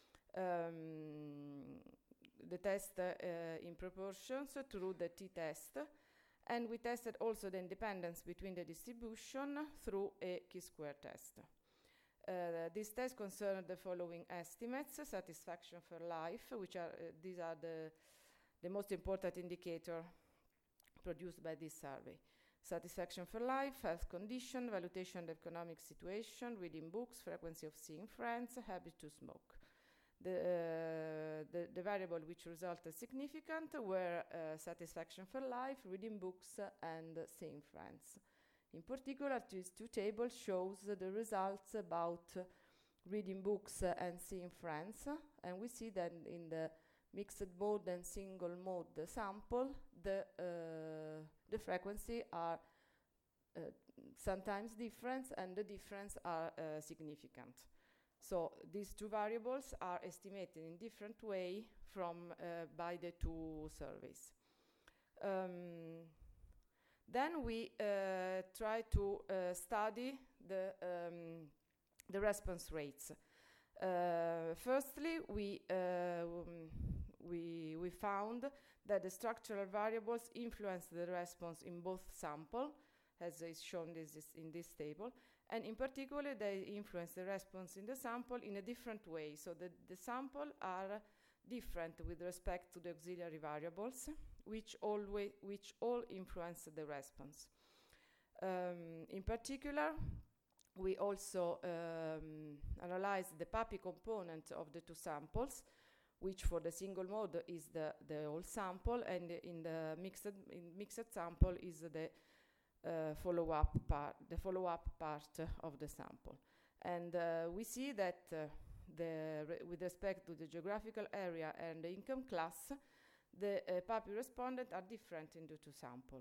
Um, the test uh, in proportions through the t-test, and we tested also the independence between the distribution through a chi-square test. Uh, this test concerned the following estimates: satisfaction for life, which are uh, these are the the most important indicator produced by this survey. Satisfaction for life, health condition, valuation of economic situation, reading books, frequency of seeing friends, habit to smoke. The, uh, the, the variable which resulted significant were uh, satisfaction for life, reading books, uh, and uh, seeing friends. In particular, these two tables shows uh, the results about uh, reading books uh, and seeing friends, uh, and we see that in the mixed mode and single mode sample, the, uh, the frequency are uh, sometimes different, and the difference are uh, significant. So these two variables are estimated in different way from uh, by the two surveys. Um, then we uh, try to uh, study the, um, the response rates. Uh, firstly, we, uh, um, we, we found that the structural variables influence the response in both sample, as is shown this, this in this table. And in particular, they influence the response in the sample in a different way. So the, the sample are different with respect to the auxiliary variables, which, always, which all influence the response. Um, in particular, we also um, analyze the P A P I component of the two samples, which for the single mode is the, the whole sample, and in the mixed, in mixed sample is the uh, follow-up part, the follow-up part of the sample. And uh, we see that uh, the re with respect to the geographical area and the income class, the uh, P A P I respondents are different in the two samples.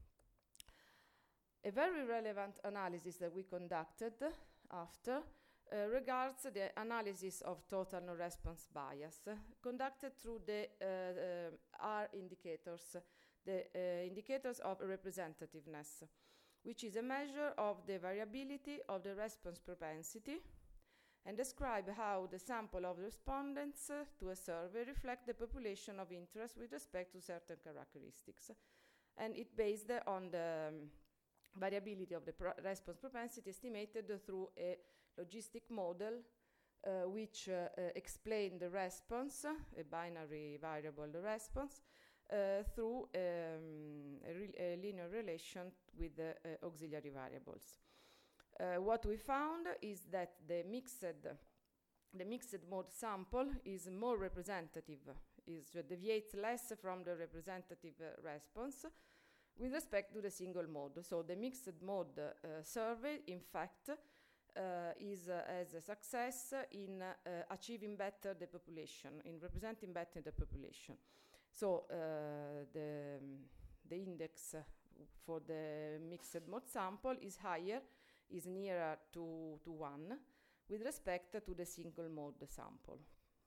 A very relevant analysis that we conducted after uh, regards the analysis of total no-response bias, uh, conducted through the uh, uh, R indicators, the uh, indicators of representativeness, which is a measure of the variability of the response propensity, and describe how the sample of respondents uh, to a survey reflect the population of interest with respect to certain characteristics. And it based on the um, variability of the pro response propensity estimated through a logistic model uh, which uh, uh, explain the response, a binary variable response, uh, through um, a, re a linear relation with the uh, auxiliary variables. Uh, what we found is that the mixed, the mixed mode sample is more representative, is uh, deviates less from the representative uh, response with respect to the single mode. So the mixed mode uh, survey, in fact, uh, is uh, as a success in uh, achieving better the population, in representing better the population. So uh, the, um, the index uh, for the mixed mode sample is higher, is nearer to, to one, with respect to the single mode sample.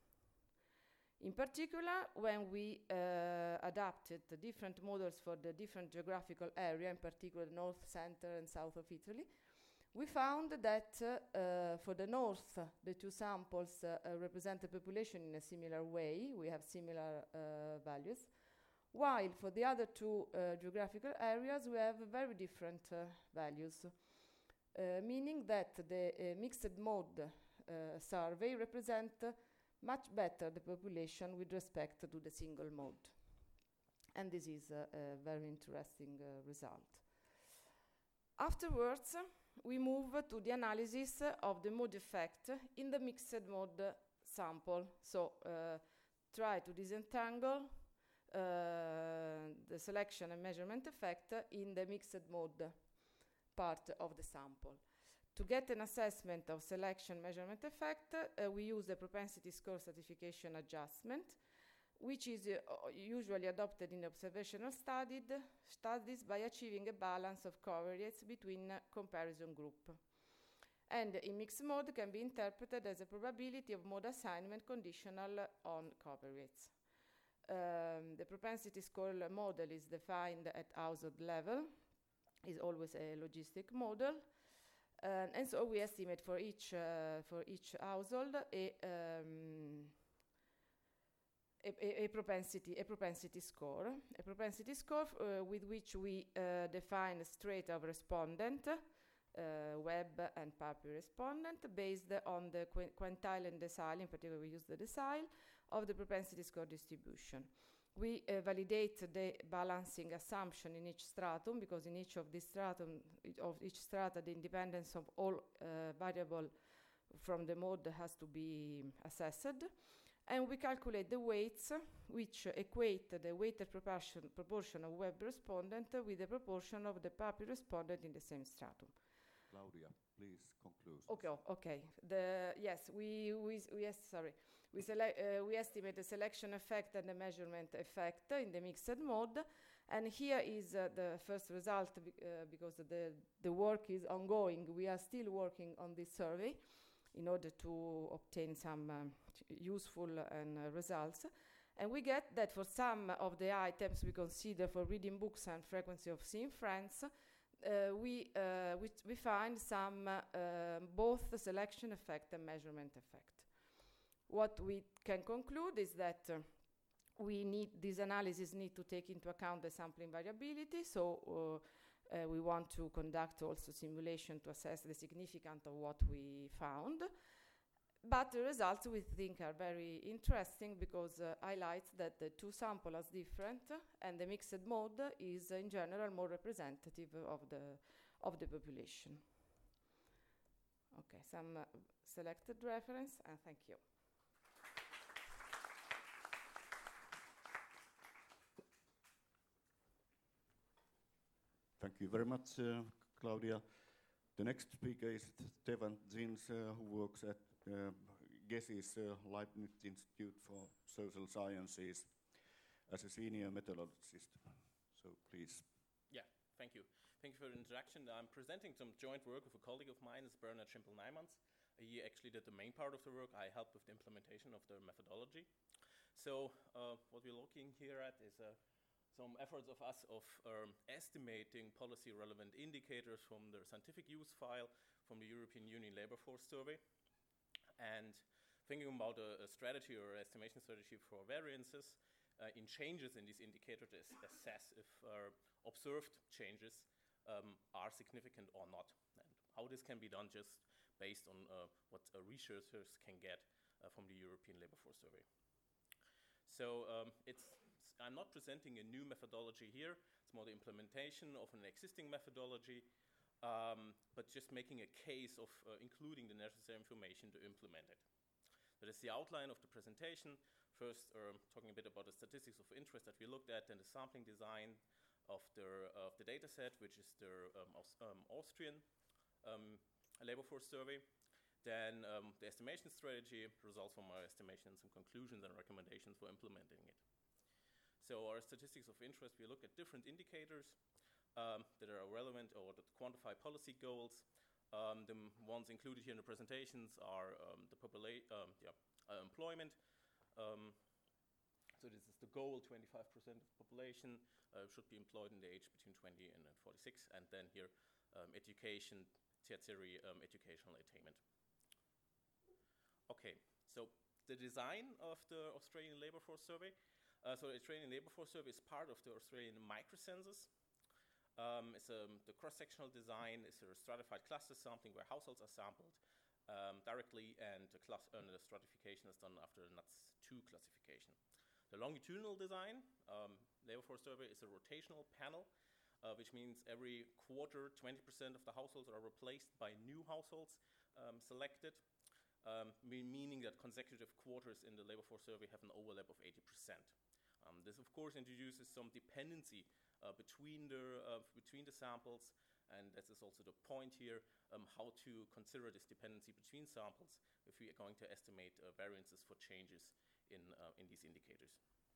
In particular, when we uh, adapted the different models for the different geographical area, in particular north, center, and south of Italy, we found that uh, uh, for the north, the two samples uh, uh, represent the population in a similar way. We have similar uh, values. While for the other two uh, geographical areas, we have very different uh, values, uh, meaning that the uh, mixed mode uh, survey represent uh, much better the population with respect to the single mode. And this is a, a very interesting uh, result. Afterwards, we move to the analysis of the mode effect in the mixed mode sample. So uh, try to disentangle uh, the selection and measurement effect in the mixed mode part of the sample. To get an assessment of selection measurement effect, uh, we use the propensity score stratification adjustment, which is uh, usually adopted in observational studied, studies by achieving a balance of covariates between uh, comparison group. And in mixed mode can be interpreted as a probability of mode assignment conditional on covariates. Um, the propensity score model is defined at household level, is always a logistic model. Um, and so we estimate for each uh, for each household a, um, a, a, a propensity a propensity score a propensity score uh, with which we uh, define a strata of respondent, uh, Webb and P A P I respondent, based on the qu quantile and decile. In particular, we use the decile of the propensity score distribution. We uh, validate the balancing assumption in each stratum, because in each of these stratum, of each strata, the independence of all uh, variable from the mode has to be assessed. And we calculate the weights, which equate the weighted proportion, proportion of Webb respondent with the proportion of the P A P I respondent in the same stratum. Claudia, please conclude. Okay, okay. The, yes, we, we, we yes, sorry. We, uh, we estimate the selection effect and the measurement effect in the mixed mode. And here is uh, the first result, be uh, because the, the work is ongoing. We are still working on this survey in order to obtain some um, useful and, uh, results. And we get that for some of the items we consider for reading books and frequency of seeing friends, uh, we, uh, we, we find some uh, uh, both the selection effect and measurement effect. What we can conclude is that uh, we need, this analysis need to take into account the sampling variability, so Uh, we want to conduct also simulation to assess the significance of what we found. But the results we think are very interesting because uh, highlights that the two samples are different and the mixed mode is uh, in general more representative of the, of the population. Okay, some uh, selected reference, and thank you. Thank you very much, uh, Claudia. The next speaker is Tevan Zins, uh, who works at uh, GESI's uh, Leibniz Institute for Social Sciences as a senior methodologist. So please. Yeah, thank you. Thank you for the introduction. I'm presenting some joint work with a colleague of mine, it's Bernard Schimpel-Nijmans. He actually did the main part of the work. I helped with the implementation of the methodology. So uh, what we're looking here at is uh, some efforts of us of um, estimating policy relevant indicators from the scientific use file from the European Union Labour Force Survey, and thinking about a, a strategy or estimation strategy for variances uh, in changes in these indicators to assess if uh, observed changes um, are significant or not, and how this can be done just based on uh, what uh, researchers can get uh, from the European Labour Force Survey. So um, it's I'm not presenting a new methodology here. It's more the implementation of an existing methodology, um, but just making a case of uh, including the necessary information to implement it. That is the outline of the presentation. First, um, talking a bit about the statistics of interest that we looked at, and the sampling design of the, uh, of the data set, which is the um, Aus um, Austrian um, labor force survey. Then um, the estimation strategy, results from our estimations and conclusions and recommendations for implementing it. So our statistics of interest, we look at different indicators um, that are relevant or that quantify policy goals. Um, the ones included here in the presentations are um, the popula um, yeah, uh, employment. Um, so this is the goal, twenty-five percent of the population uh, should be employed in the age between twenty and forty-six. And then here, um, education, tertiary um, educational attainment. Okay, so the design of the Australian Labour Force Survey. Uh, so the Australian Labour Force Survey is part of the Australian microcensus. Um, it's um, the cross-sectional design is a stratified cluster sampling where households are sampled um, directly, and the, class uh, the stratification is done after the N U T S two classification. The longitudinal design, um, Labour Force Survey, is a rotational panel, uh, which means every quarter, twenty percent of the households are replaced by new households um, selected, um, meaning that consecutive quarters in the Labour Force Survey have an overlap of eighty percent. Um, this, of course, introduces some dependency uh, between, the, uh, between the samples, and this is also the point here, um, how to consider this dependency between samples if we are going to estimate uh, variances for changes in, uh, in these indicators.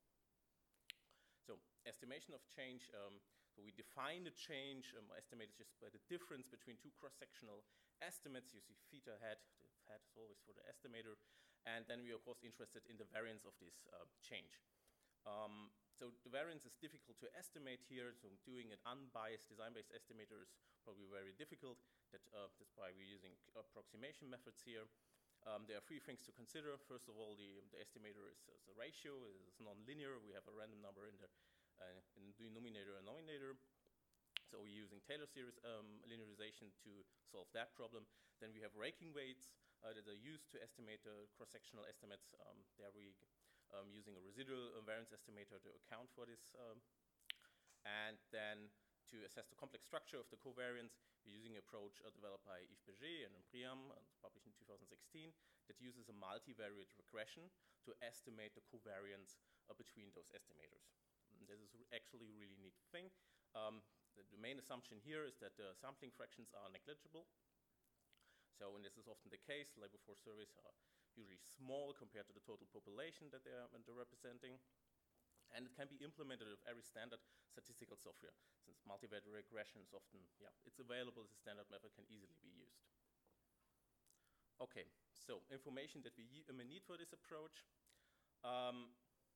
So, estimation of change, um, so we define the change, um, estimated just by the difference between two cross-sectional estimates. You see theta hat, the hat is always for the estimator, and then we are, of course, interested in the variance of this uh, change. Um, so the variance is difficult to estimate here, so doing an unbiased design-based estimator is probably very difficult. That, uh, that's why we're using approximation methods here. Um, there are three things to consider. First of all, the, the estimator is, is a ratio, it's non-linear. We have a random number in the, uh, in the denominator and nominator. So we're using Taylor series um, linearization to solve that problem. Then we have raking weights uh, that are used to estimate the cross-sectional estimates. Um, there we Um, using a residual uh, variance estimator to account for this. Um, and then to assess the complex structure of the covariance, we're using an approach uh, developed by Yves Berger and Priam, and published in two thousand sixteen, that uses a multivariate regression to estimate the covariance uh, between those estimators. And this is actually a really neat thing. Um, the, the main assumption here is that the sampling fractions are negligible. So, and this is often the case, Labour Force surveys are usually small compared to the total population that they're, they're representing. And it can be implemented with every standard statistical software, since multivariate regression is often, yeah, it's available as a standard method, can easily be used. Okay, so information that we um, need for this approach. Um,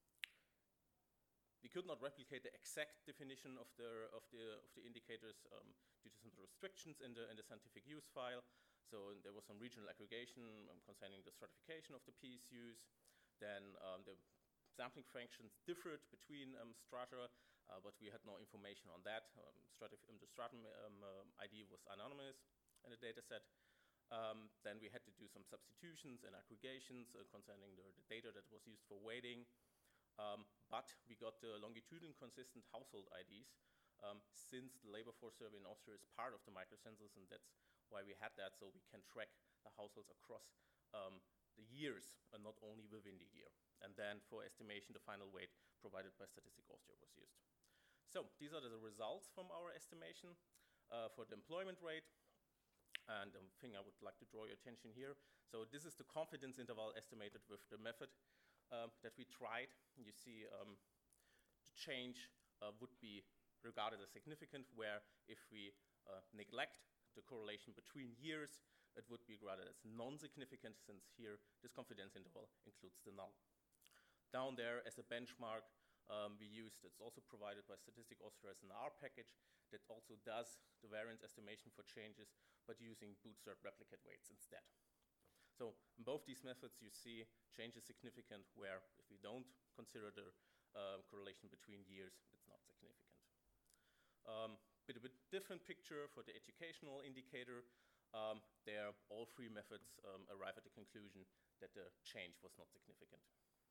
we could not replicate the exact definition of the, of the, of the indicators um, due to some restrictions in the, in the scientific use file. So there was some regional aggregation um, concerning the stratification of the P S Us. Then um, the sampling fractions differed between um, strata. uh, but we had no information on that. Um, Stratif um, the Stratum um, uh, I D was anonymous in the data set. Um, then we had to do some substitutions and aggregations uh, concerning the, the data that was used for weighting. Um, but we got the longitudinal consistent household I Ds um, since the labor force survey in Austria is part of the microcensus, and that's why we had that, so we can track the households across um, the years and not only within the year. And then for estimation, the final weight provided by Statistic Austria was used. So these are the results from our estimation uh, for the employment rate. And the thing I would like to draw your attention here. So this is the confidence interval estimated with the method um, that we tried. You see um, the change uh, would be regarded as significant, where if we uh, neglect the correlation between years, it would be regarded as non-significant, since here this confidence interval includes the null. Down there as a benchmark, um, we used, it's also provided by Statistic Austria as an R package that also does the variance estimation for changes, but using bootstrap replicate weights instead. So in both these methods, you see change is significant, where if we don't consider the uh, correlation between years, it's not significant. Um, bit a bit different picture for the educational indicator. Um, there, all three methods um, arrive at the conclusion that the change was not significant.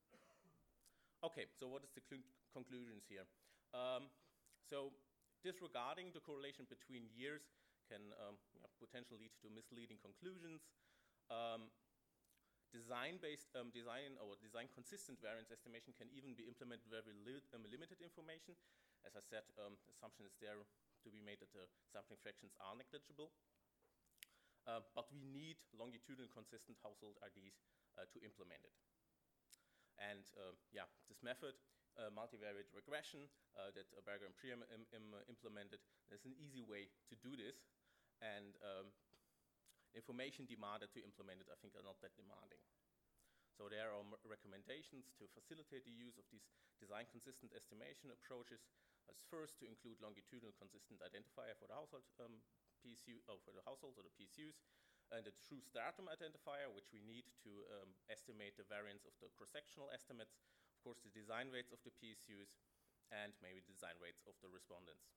Okay, so what is the conclusions here? Um, so disregarding the correlation between years can um, yeah, potentially lead to misleading conclusions. Um, design-based um, design or design-consistent variance estimation can even be implemented with very li um, limited information. As I said, um, the assumption is there to be made that the sampling fractions are negligible. Uh, but we need longitudinal consistent household I Ds uh, to implement it. And uh, yeah, this method, uh, multivariate regression uh, that uh, Berger and Priam im im implemented, there's an easy way to do this. And um, information demanded to implement it, I think, are not that demanding. So there are recommendations to facilitate the use of these design-consistent estimation approaches. As first, to include longitudinal consistent identifier for the household um, P S U, oh, for the households or the P S Us, and a true stratum identifier, which we need to um, estimate the variance of the cross-sectional estimates, of course, the design rates of the P S Us, and maybe the design rates of the respondents.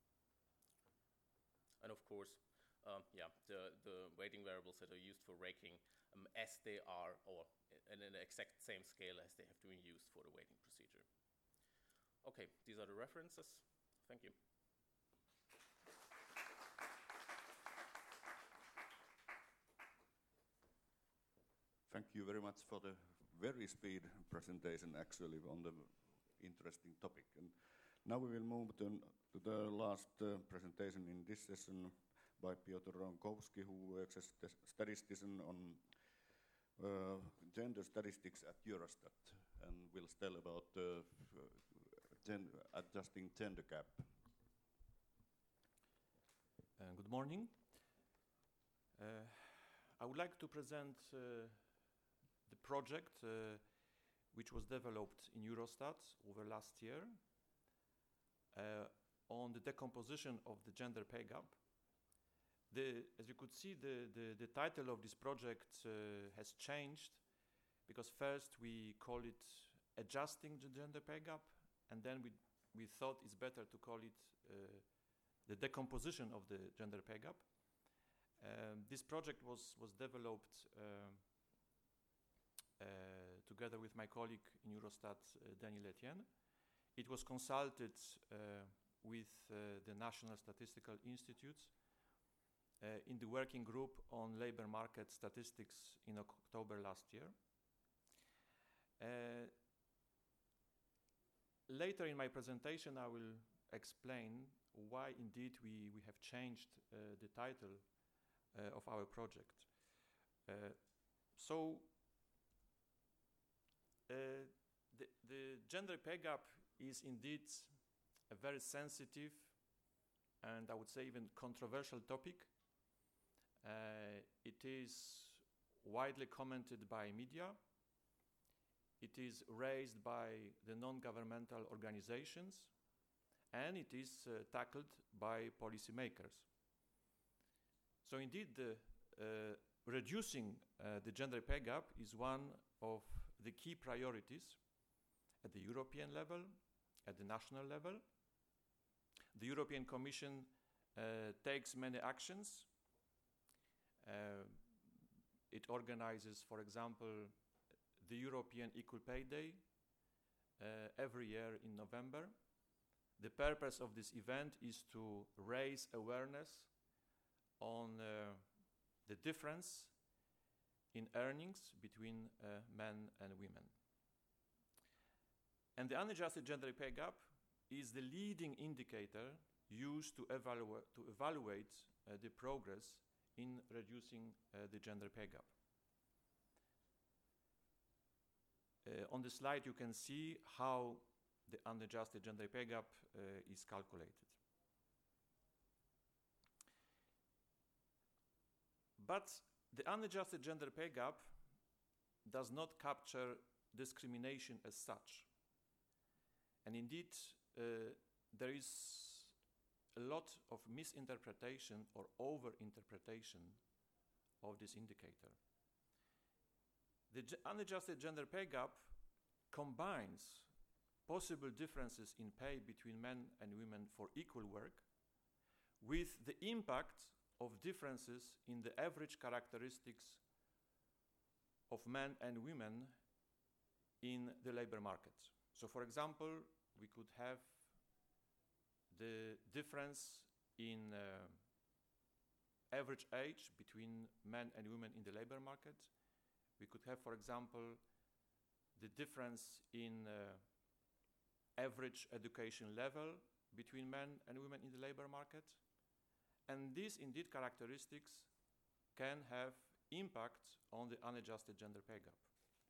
And of course, um, yeah, the, the weighting variables that are used for raking um, as they are, or in an exact same scale as they have been used for the weighting procedure. Okay, these are the references. Thank you. Thank you very much for the very speed presentation, actually, on the interesting topic. And now we will move to, to the last uh, presentation in this session by Piotr Ronkowski, who works as a statistician on uh, gender statistics at Eurostat, and will tell about uh, gen adjusting gender gap. Uh, good morning. Uh, I would like to present uh, the project uh, which was developed in Eurostat over last year uh, on the decomposition of the gender pay gap. The, as you could see, the, the, the title of this project uh, has changed, because first we call it Adjusting the Gender Pay Gap, and then we, we thought it's better to call it uh, the decomposition of the gender pay gap. Um, this project was, was developed uh, uh, together with my colleague in Eurostat, uh, Daniel Etienne. It was consulted uh, with uh, the National Statistical Institutes uh, in the working group on labor market statistics in October last year. Uh, later in my presentation, I will explain why indeed we, we have changed uh, the title uh, of our project. Uh, so, uh, the, the gender pay gap is indeed a very sensitive and I would say even controversial topic. Uh, it is widely commented by media. It is raised by the non-governmental organizations, and it is uh, tackled by policymakers. So indeed, the, uh, reducing uh, the gender pay gap is one of the key priorities at the European level, at the national level, the European Commission uh, takes many actions. Uh, it organizes, for example, the European Equal Pay Day uh, every year in November. The purpose of this event is to raise awareness on uh, the difference in earnings between uh, men and women. And the unadjusted gender pay gap is the leading indicator used to, evalu to evaluate uh, the progress in reducing uh, the gender pay gap. Uh, on the slide you can see how the unadjusted gender pay gap uh, is calculated. But the unadjusted gender pay gap does not capture discrimination as such. And indeed, uh, there is a lot of misinterpretation or overinterpretation of this indicator. The unadjusted gender pay gap combines possible differences in pay between men and women for equal work with the impact of differences in the average characteristics of men and women in the labor market. So, for example, we could have the difference in uh, average age between men and women in the labor market. We could have, for example, the difference in uh, average education level between men and women in the labor market. And these indeed characteristics can have impact on the unadjusted gender pay gap.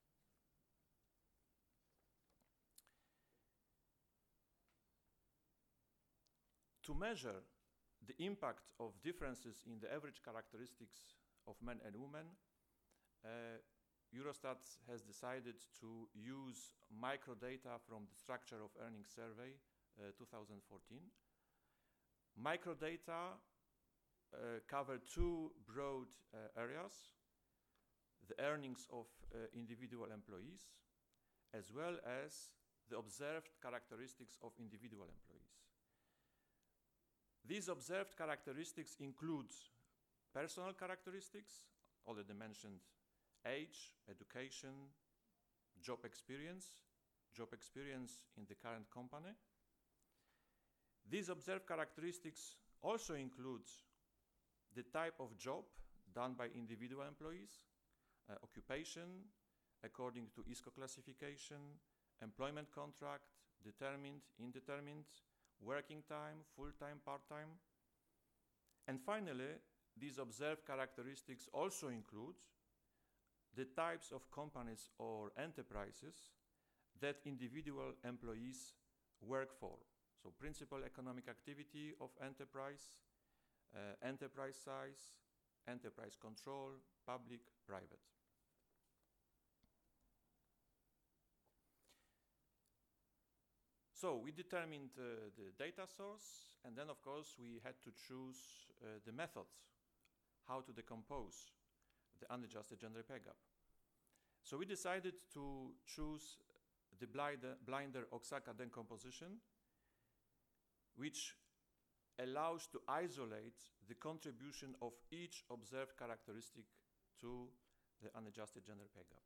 To measure the impact of differences in the average characteristics of men and women, uh, Eurostat has decided to use microdata from the Structure of Earnings Survey uh, two thousand fourteen. Microdata uh, cover two broad uh, areas: the earnings of uh, individual employees, as well as the observed characteristics of individual employees. These observed characteristics include personal characteristics, already mentioned age, education, job experience, job experience in the current company. These observed characteristics also include the type of job done by individual employees, uh, occupation according to I S C O classification, employment contract, determined, indeterminate, working time, full-time, part-time. And finally, these observed characteristics also include the types of companies or enterprises that individual employees work for. So principal economic activity of enterprise, uh, enterprise size, enterprise control, public, private. So we determined uh, the data source, and then of course we had to choose uh, the methods, how to decompose the unadjusted gender pay gap. So we decided to choose the Blinder, Blinder Oksaka decomposition, which allows to isolate the contribution of each observed characteristic to the unadjusted gender pay gap.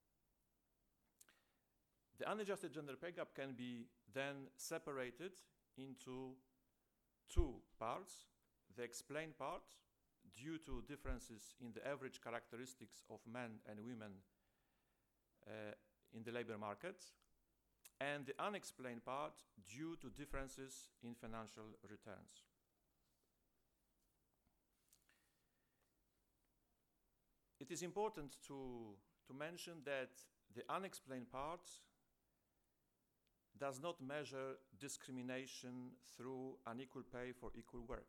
The unadjusted gender pay gap can be then separated into two parts: the explained part, due to differences in the average characteristics of men and women uh, in the labor market, and the unexplained part, due to differences in financial returns. It is important to, to mention that the unexplained part does not measure discrimination through unequal pay for equal work.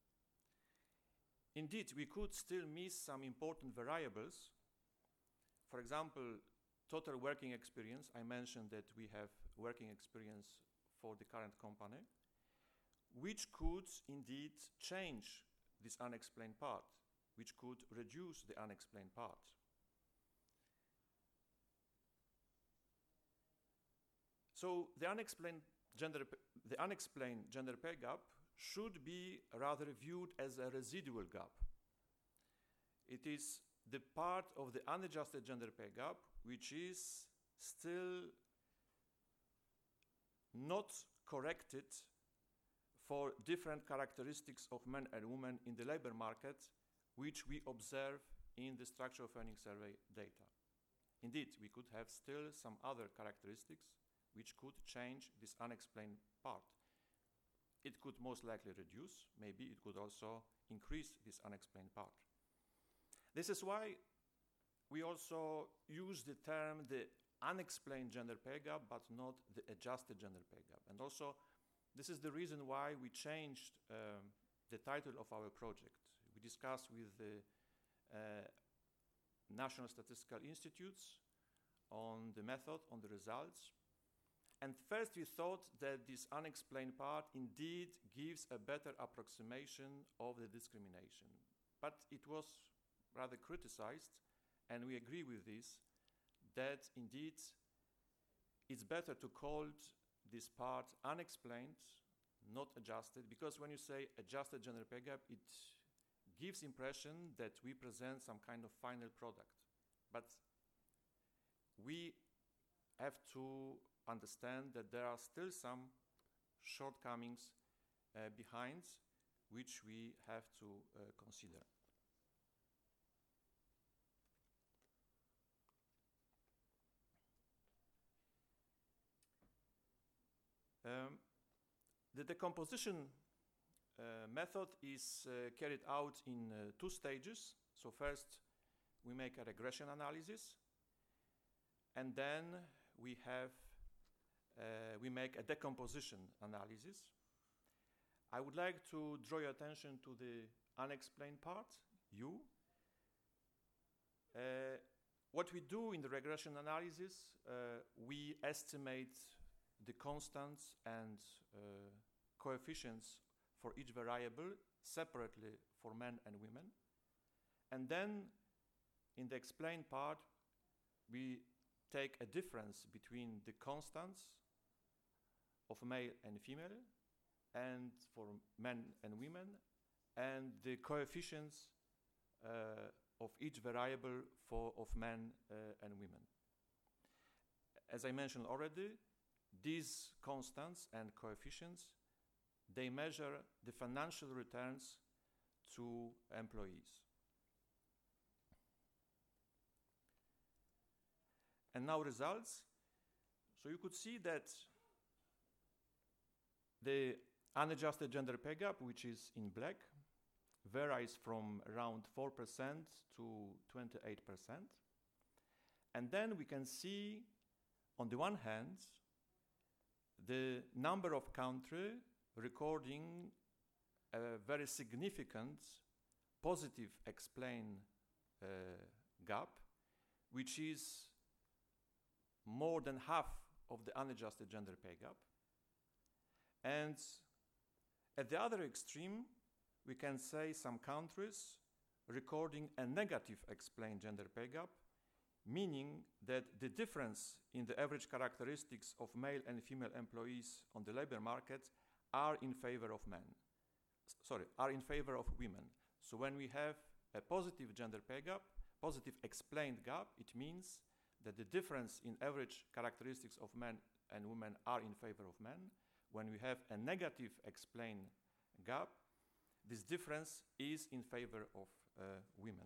Indeed, we could still miss some important variables. For example, total working experience. I mentioned that we have working experience for the current company, which could indeed change this unexplained part, which could reduce the unexplained part. So the unexplained gender, the unexplained gender pay gap should be rather viewed as a residual gap. It is the part of the unadjusted gender pay gap which is still not corrected for different characteristics of men and women in the labor market, which we observe in the structure of earning survey data. Indeed, we could have still some other characteristics which could change this unexplained part. It could most likely reduce, maybe it could also increase this unexplained part. This is why we also use the term the unexplained gender pay gap, but not the adjusted gender pay gap. And also, this is the reason why we changed um, the title of our project. We discussed with the uh, National Statistical Institutes on the method, on the results. And first we thought that this unexplained part indeed gives a better approximation of the discrimination. But it was rather criticized, and we agree with this, that indeed it's better to call this part unexplained, not adjusted, because when you say adjusted gender pay gap, it gives impression that we present some kind of final product. But we have to understand that there are still some shortcomings uh, behind which we have to uh, consider. Um, the decomposition uh, method is uh, carried out in uh, two stages. So first we make a regression analysis, and then we have uh, we make a decomposition analysis. I would like to draw your attention to the unexplained part, U. Uh, what we do in the regression analysis, uh, we estimate the constants and uh, coefficients for each variable separately for men and women. And then in the explained part, we take a difference between the constants of male and female, and for men and women, and the coefficients uh, of each variable for of men uh, and women. As I mentioned already, these constants and coefficients, they measure the financial returns to employees. And now results. So you could see that the unadjusted gender pay gap, which is in black, varies from around four percent to twenty-eight percent. And then we can see, on the one hand, the number of countries recording a very significant positive explained uh, gap, which is more than half of the unadjusted gender pay gap. And at the other extreme, we can say some countries recording a negative explained gender pay gap, meaning that the difference in the average characteristics of male and female employees on the labor market are in favor of men. S- sorry, are in favor of women. So when we have a positive gender pay gap, positive explained gap, it means that the difference in average characteristics of men and women are in favor of men. When we have a negative explained gap, this difference is in favor of uh, women.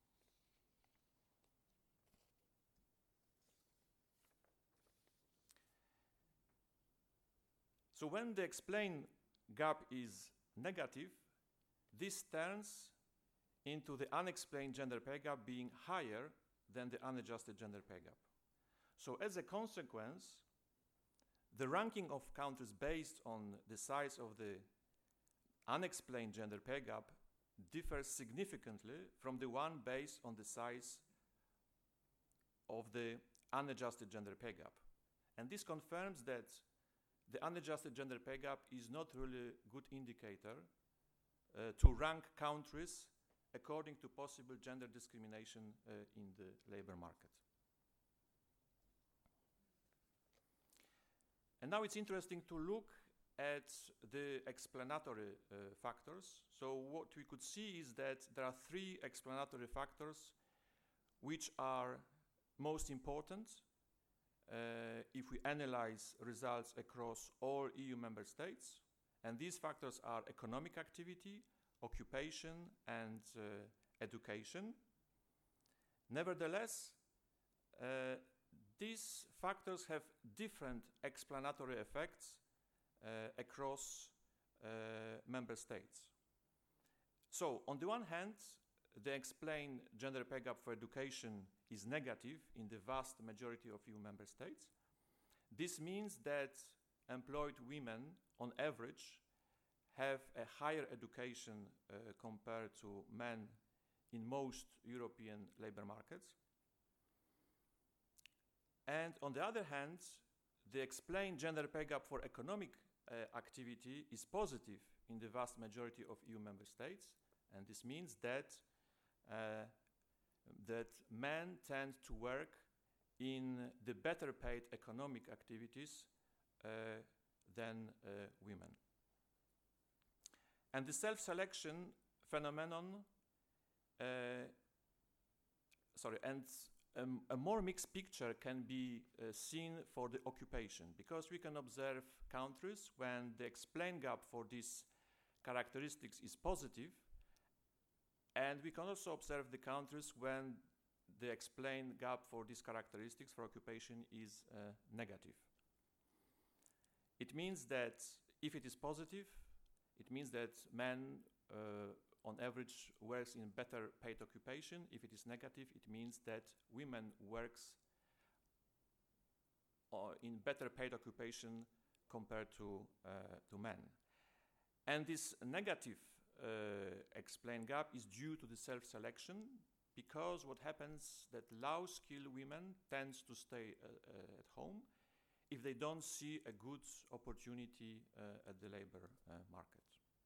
So when the explained gap is negative, this turns into the unexplained gender pay gap being higher than the unadjusted gender pay gap. So as a consequence, the ranking of countries based on the size of the unexplained gender pay gap differs significantly from the one based on the size of the unadjusted gender pay gap. And this confirms that the unadjusted gender pay gap is not really a good indicator uh, to rank countries according to possible gender discrimination uh, in the labor market. And now it's interesting to look at the explanatory uh, factors. So what we could see is that there are three explanatory factors which are most important uh, if we analyze results across all E U member states. And these factors are economic activity, occupation, and uh, education. Nevertheless, uh, these factors have different explanatory effects uh, across uh, member states. So, on the one hand, the explained gender pay gap for education is negative in the vast majority of E U member states. This means that employed women, on average, have a higher education uh, compared to men in most European labor markets. And on the other hand, the explained gender pay gap for economic uh, activity is positive in the vast majority of E U member states. And this means that, uh, that men tend to work in the better paid economic activities uh, than uh, women. And the self-selection phenomenon, uh, sorry, and um, a more mixed picture can be uh, seen for the occupation, because we can observe countries when the explained gap for these characteristics is positive, and we can also observe the countries when the explained gap for these characteristics for occupation is uh, negative. It means that if it is positive, it means that men uh, on average works in better paid occupation. If it is negative, it means that women works uh, in better paid occupation compared to, uh, to men. And this negative uh, explained gap is due to the self-selection, because what happens that low-skilled women tends to stay uh, uh, at home if they don't see a good opportunity uh, at the labor uh, market.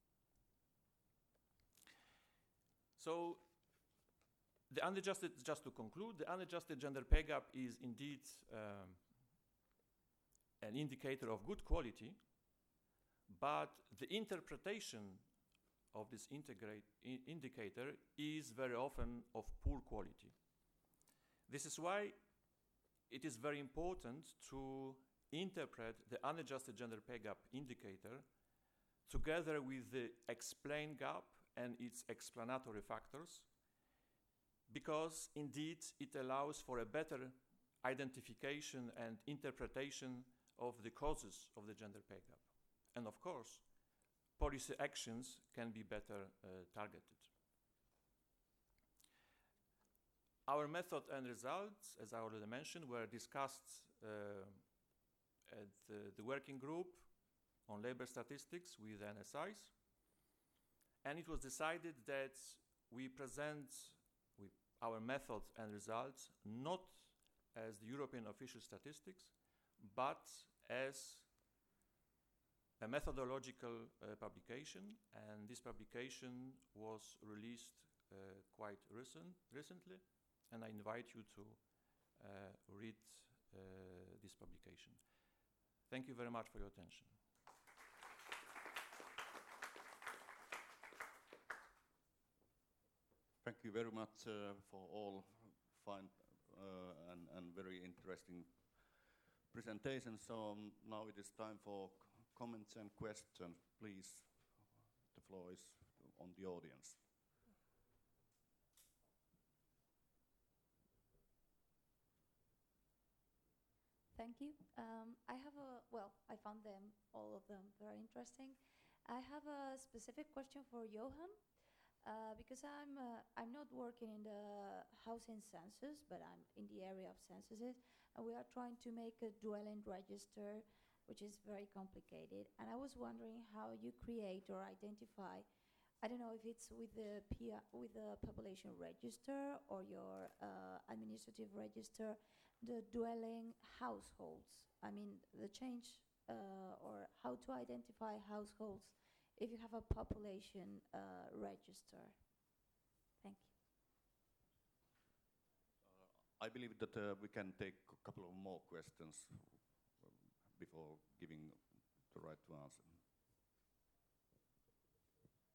So, the unadjusted, just to conclude, the unadjusted gender pay gap is indeed um, an indicator of good quality, but the interpretation of this integrate I indicator is very often of poor quality. This is why it is very important to interpret the unadjusted gender pay gap indicator together with the explained gap and its explanatory factors, because indeed it allows for a better identification and interpretation of the causes of the gender pay gap. And of course, policy actions can be better uh, targeted. Our method and results, as I already mentioned, were discussed uh, at the, the working group on labor statistics with N S Is. And it was decided that we present we, our method and results not as the European official statistics, but as a methodological uh, publication. And this publication was released uh, quite recent, recently, and I invite you to uh, read uh, this publication. Thank you very much for your attention. Thank you very much uh, for all fine uh, and, and very interesting presentations. So um, now it is time for comments and questions. Please, the floor is on the audience. Thank you. Um, I have a, well, I found them, all of them, very interesting. I have a specific question for Johan. Uh, because I'm uh, I'm not working in the housing census, but I'm in the area of censuses, and we are trying to make a dwelling register, which is very complicated. And I was wondering how you create or identify. I don't know if it's with the P R, with the population register or your uh, administrative register, the dwelling households. I mean, the change uh, or how to identify households if you have a population uh, register. Thank you. Uh, I believe that uh, we can take a couple of more questions before giving the right to answer.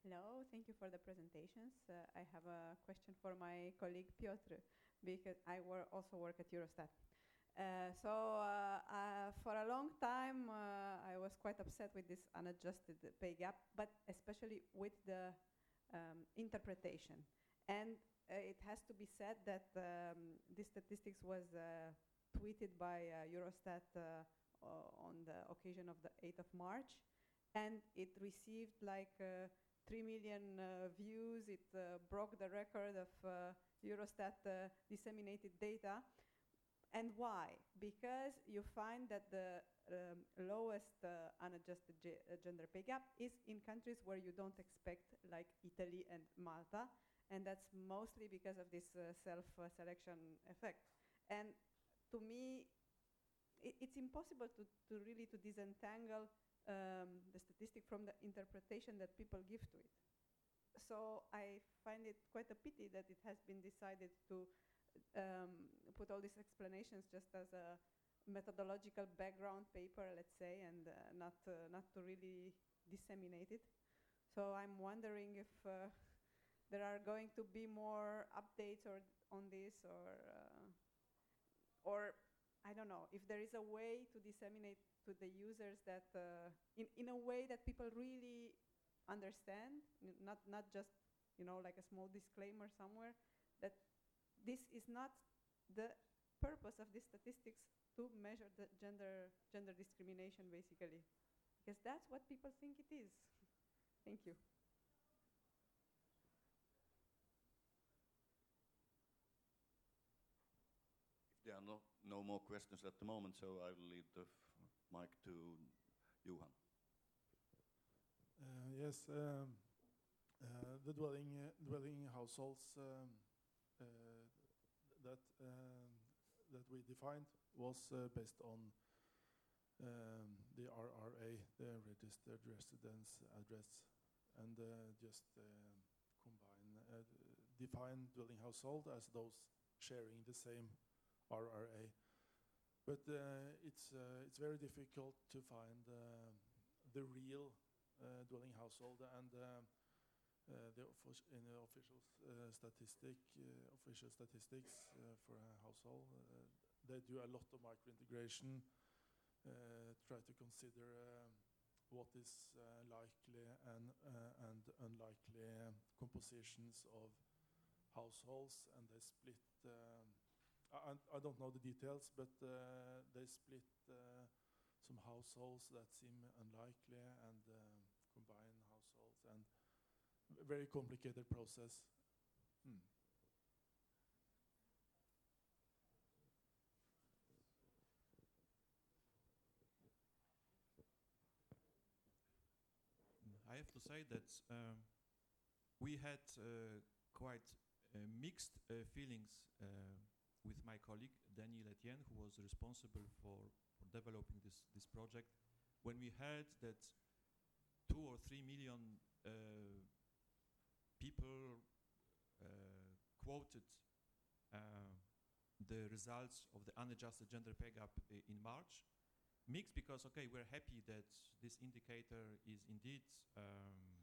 Hello, thank you for the presentations. Uh, I have a question for my colleague Piotr, because I wor also work at Eurostat. Uh, so uh, uh, for a long time, uh, I was quite upset with this unadjusted pay gap, but especially with the um, interpretation. And uh, it has to be said that um, this statistics was uh, tweeted by uh, Eurostat uh, uh, on the occasion of the eighth of March, and it received like uh, three million uh, views. It uh, broke the record of uh, Eurostat uh, disseminated data. And why? Because you find that the um, lowest uh, unadjusted uh, gender pay gap is in countries where you don't expect, like Italy and Malta, and that's mostly because of this uh, self-selection uh, effect. And to me, it, it's impossible to, to really to disentangle Um, the statistic from the interpretation that people give to it. So I find it quite a pity that it has been decided to um, put all these explanations just as a methodological background paper, let's say, and uh, not, uh, not to really disseminate it. So I'm wondering if uh, there are going to be more updates or on this, or, uh, or I don't know, if there is a way to disseminate to the users that, uh, in, in a way that people really understand, not, not just, you know, like a small disclaimer somewhere, that this is not the purpose of these statistics to measure the gender, gender discrimination, basically. Because that's what people think it is. Thank you. There are no, no more questions at the moment, so I will leave the mic to Johan. Uh, yes, um, uh, the dwelling uh, dwelling households um, uh, that um, that we defined was uh, based on um, the R R A, the registered residence address, and uh, just uh, combine uh, define dwelling household as those sharing the same R R A. But uh, it's uh, it's very difficult to find uh, the real uh, dwelling household, and uh, uh, the in the official uh, statistic, uh, official statistics uh, for a household, uh, they do a lot of micro-integration, uh, try to consider uh, what is uh, likely and uh, and unlikely uh, compositions of households, and they split. Um, I, I don't know the details, but uh, they split uh, some households that seem unlikely and uh, combine households, and a very complicated process. Hmm. I have to say that um, we had uh, quite uh, mixed uh, feelings uh, with my colleague Daniel Etienne, who was responsible for, for developing this, this project, when we heard that two or three million uh, people uh, quoted uh, the results of the unadjusted gender pay gap uh, in March. Mixed because, okay, we're happy that this indicator is indeed um,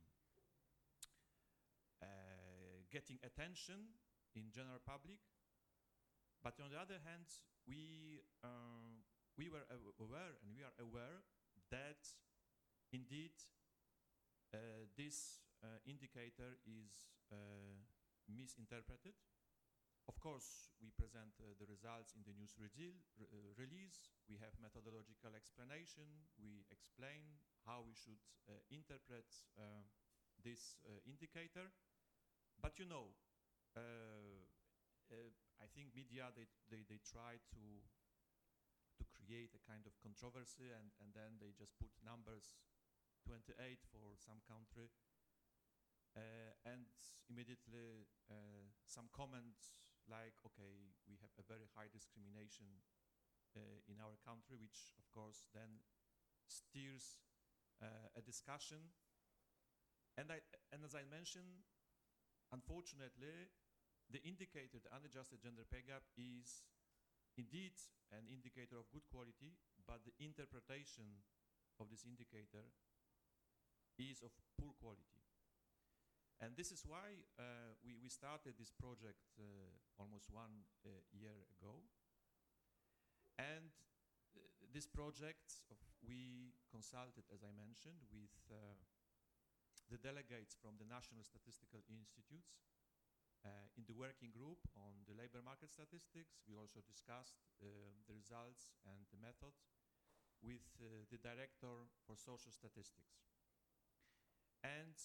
uh, getting attention in general public. But on the other hand, we, uh, we were aware, and we are aware, that indeed uh, this uh, indicator is uh, misinterpreted. Of course, we present uh, the results in the news re uh, release. We have methodological explanation. We explain how we should uh, interpret uh, this uh, indicator. But you know, uh, uh, I think media, they, they, they try to, to create a kind of controversy, and, and then they just put numbers, twenty-eight for some country, uh, and immediately uh, some comments like, okay, we have a very high discrimination uh, in our country, which of course then steers uh, a discussion. And, I, and as I mentioned, unfortunately, the indicator, the unadjusted gender pay gap, is indeed an indicator of good quality, but the interpretation of this indicator is of poor quality. And this is why uh, we, we started this project uh, almost one uh, year ago. And uh, this project, of we consulted, as I mentioned, with uh, the delegates from the National Statistical Institutes uh, in the working group on the labor market statistics. We also discussed uh, the results and the method with uh, the director for social statistics. And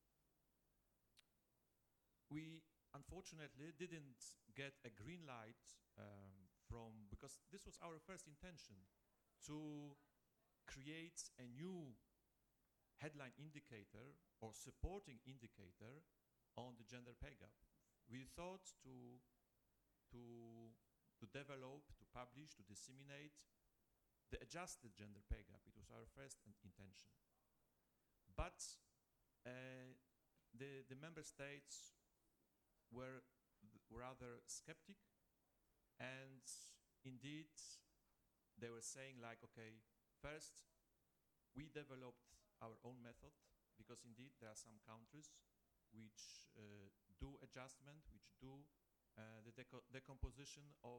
we unfortunately didn't get a green light um, from, because this was our first intention, to create a new headline indicator or supporting indicator on the gender pay gap. We thought to, to, to develop, to publish, to disseminate the adjusted gender pay gap. It was our first intention. But uh, the, the member states were rather skeptic, and indeed they were saying like, okay, first we developed our own method, because indeed there are some countries which uh, do adjustment, which do uh, the deco decomposition of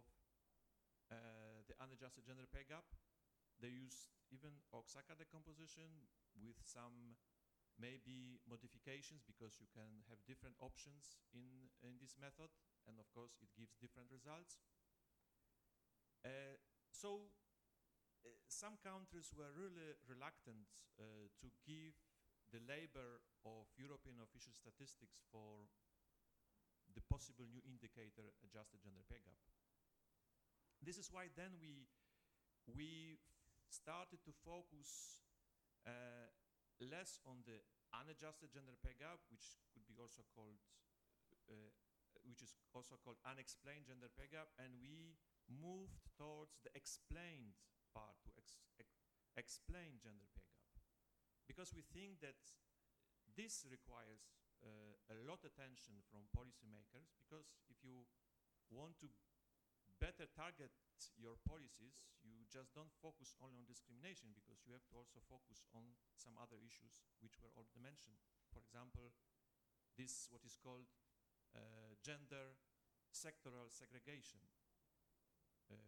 uh, the unadjusted gender pay gap. They use even Oaxaca decomposition with some maybe modifications, because you can have different options in, in this method, and of course it gives different results. Uh, so uh, some countries were really reluctant uh, to give the labor of European official statistics for the possible new indicator adjusted gender pay gap. This is why then we, we started to focus uh, less on the unadjusted gender pay gap, which could be also called, uh, which is also called unexplained gender pay gap, and we moved towards the explained part, to ex ex explain gender pay gap, because we think that this requires uh, a lot of attention from policymakers, because if you want to better target your policies, you just don't focus only on discrimination, because you have to also focus on some other issues which were already mentioned. For example, this what is called uh, gender sectoral segregation. Uh,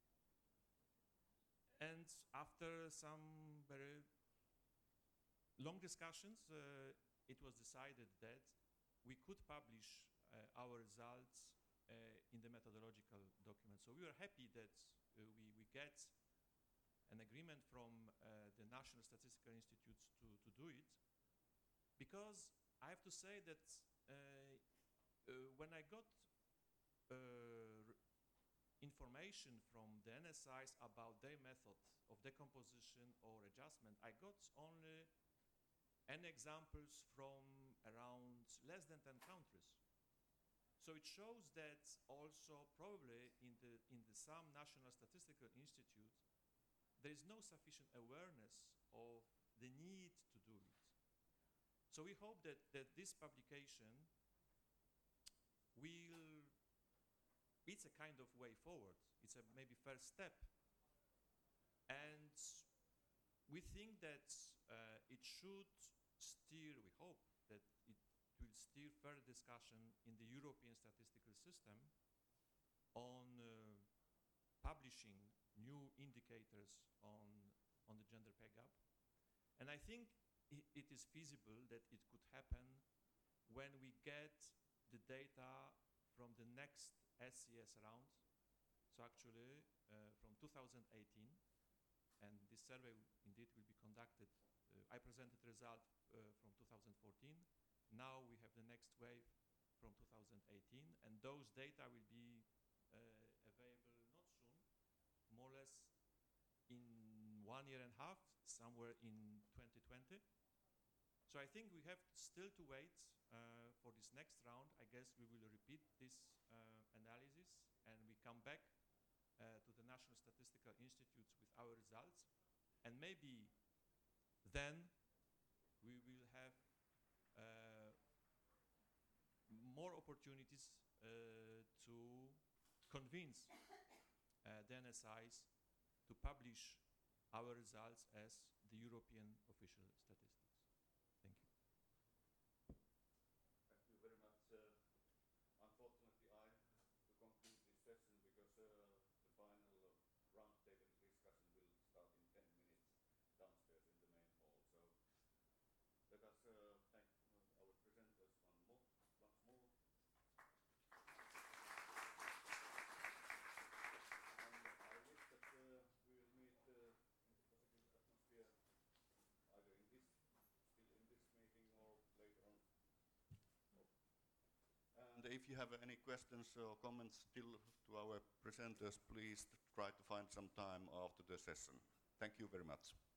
and after some very long discussions, uh, it was decided that we could publish uh, our results Uh, in the methodological document. So we were happy that uh, we, we get an agreement from uh, the National Statistical Institutes to, to do it, because I have to say that uh, uh, when I got uh, information from the N S Is about their method of decomposition or adjustment, I got only any examples from around less than ten countries. So it shows that also probably in the, in the some National Statistical Institute, there is no sufficient awareness of the need to do it. So we hope that, that this publication will, it's a kind of way forward. It's a maybe first step. And we think that uh, it should steer, we hope, that it will steer further discussion in the European statistical system on uh, publishing new indicators on, on the gender pay gap. And I think I it is feasible that it could happen when we get the data from the next S C S round. So actually uh, from two thousand eighteen, and this survey indeed will be conducted. Uh, I presented the result uh, from two thousand fourteen. Now we have the next wave from two thousand eighteen, and those data will be uh, available not soon, more or less in one year and a half, somewhere in twenty twenty. So I think we have still to wait uh, for this next round. I guess we will repeat this uh, analysis, and we come back uh, to the National Statistical Institutes with our results, and maybe then we will have Uh, more opportunities uh, to convince uh, the N S Is to publish our results as the European official statistics. Thank you. if you have any questions or comments still to our presenters, please try to find some time after the session. Thank you very much.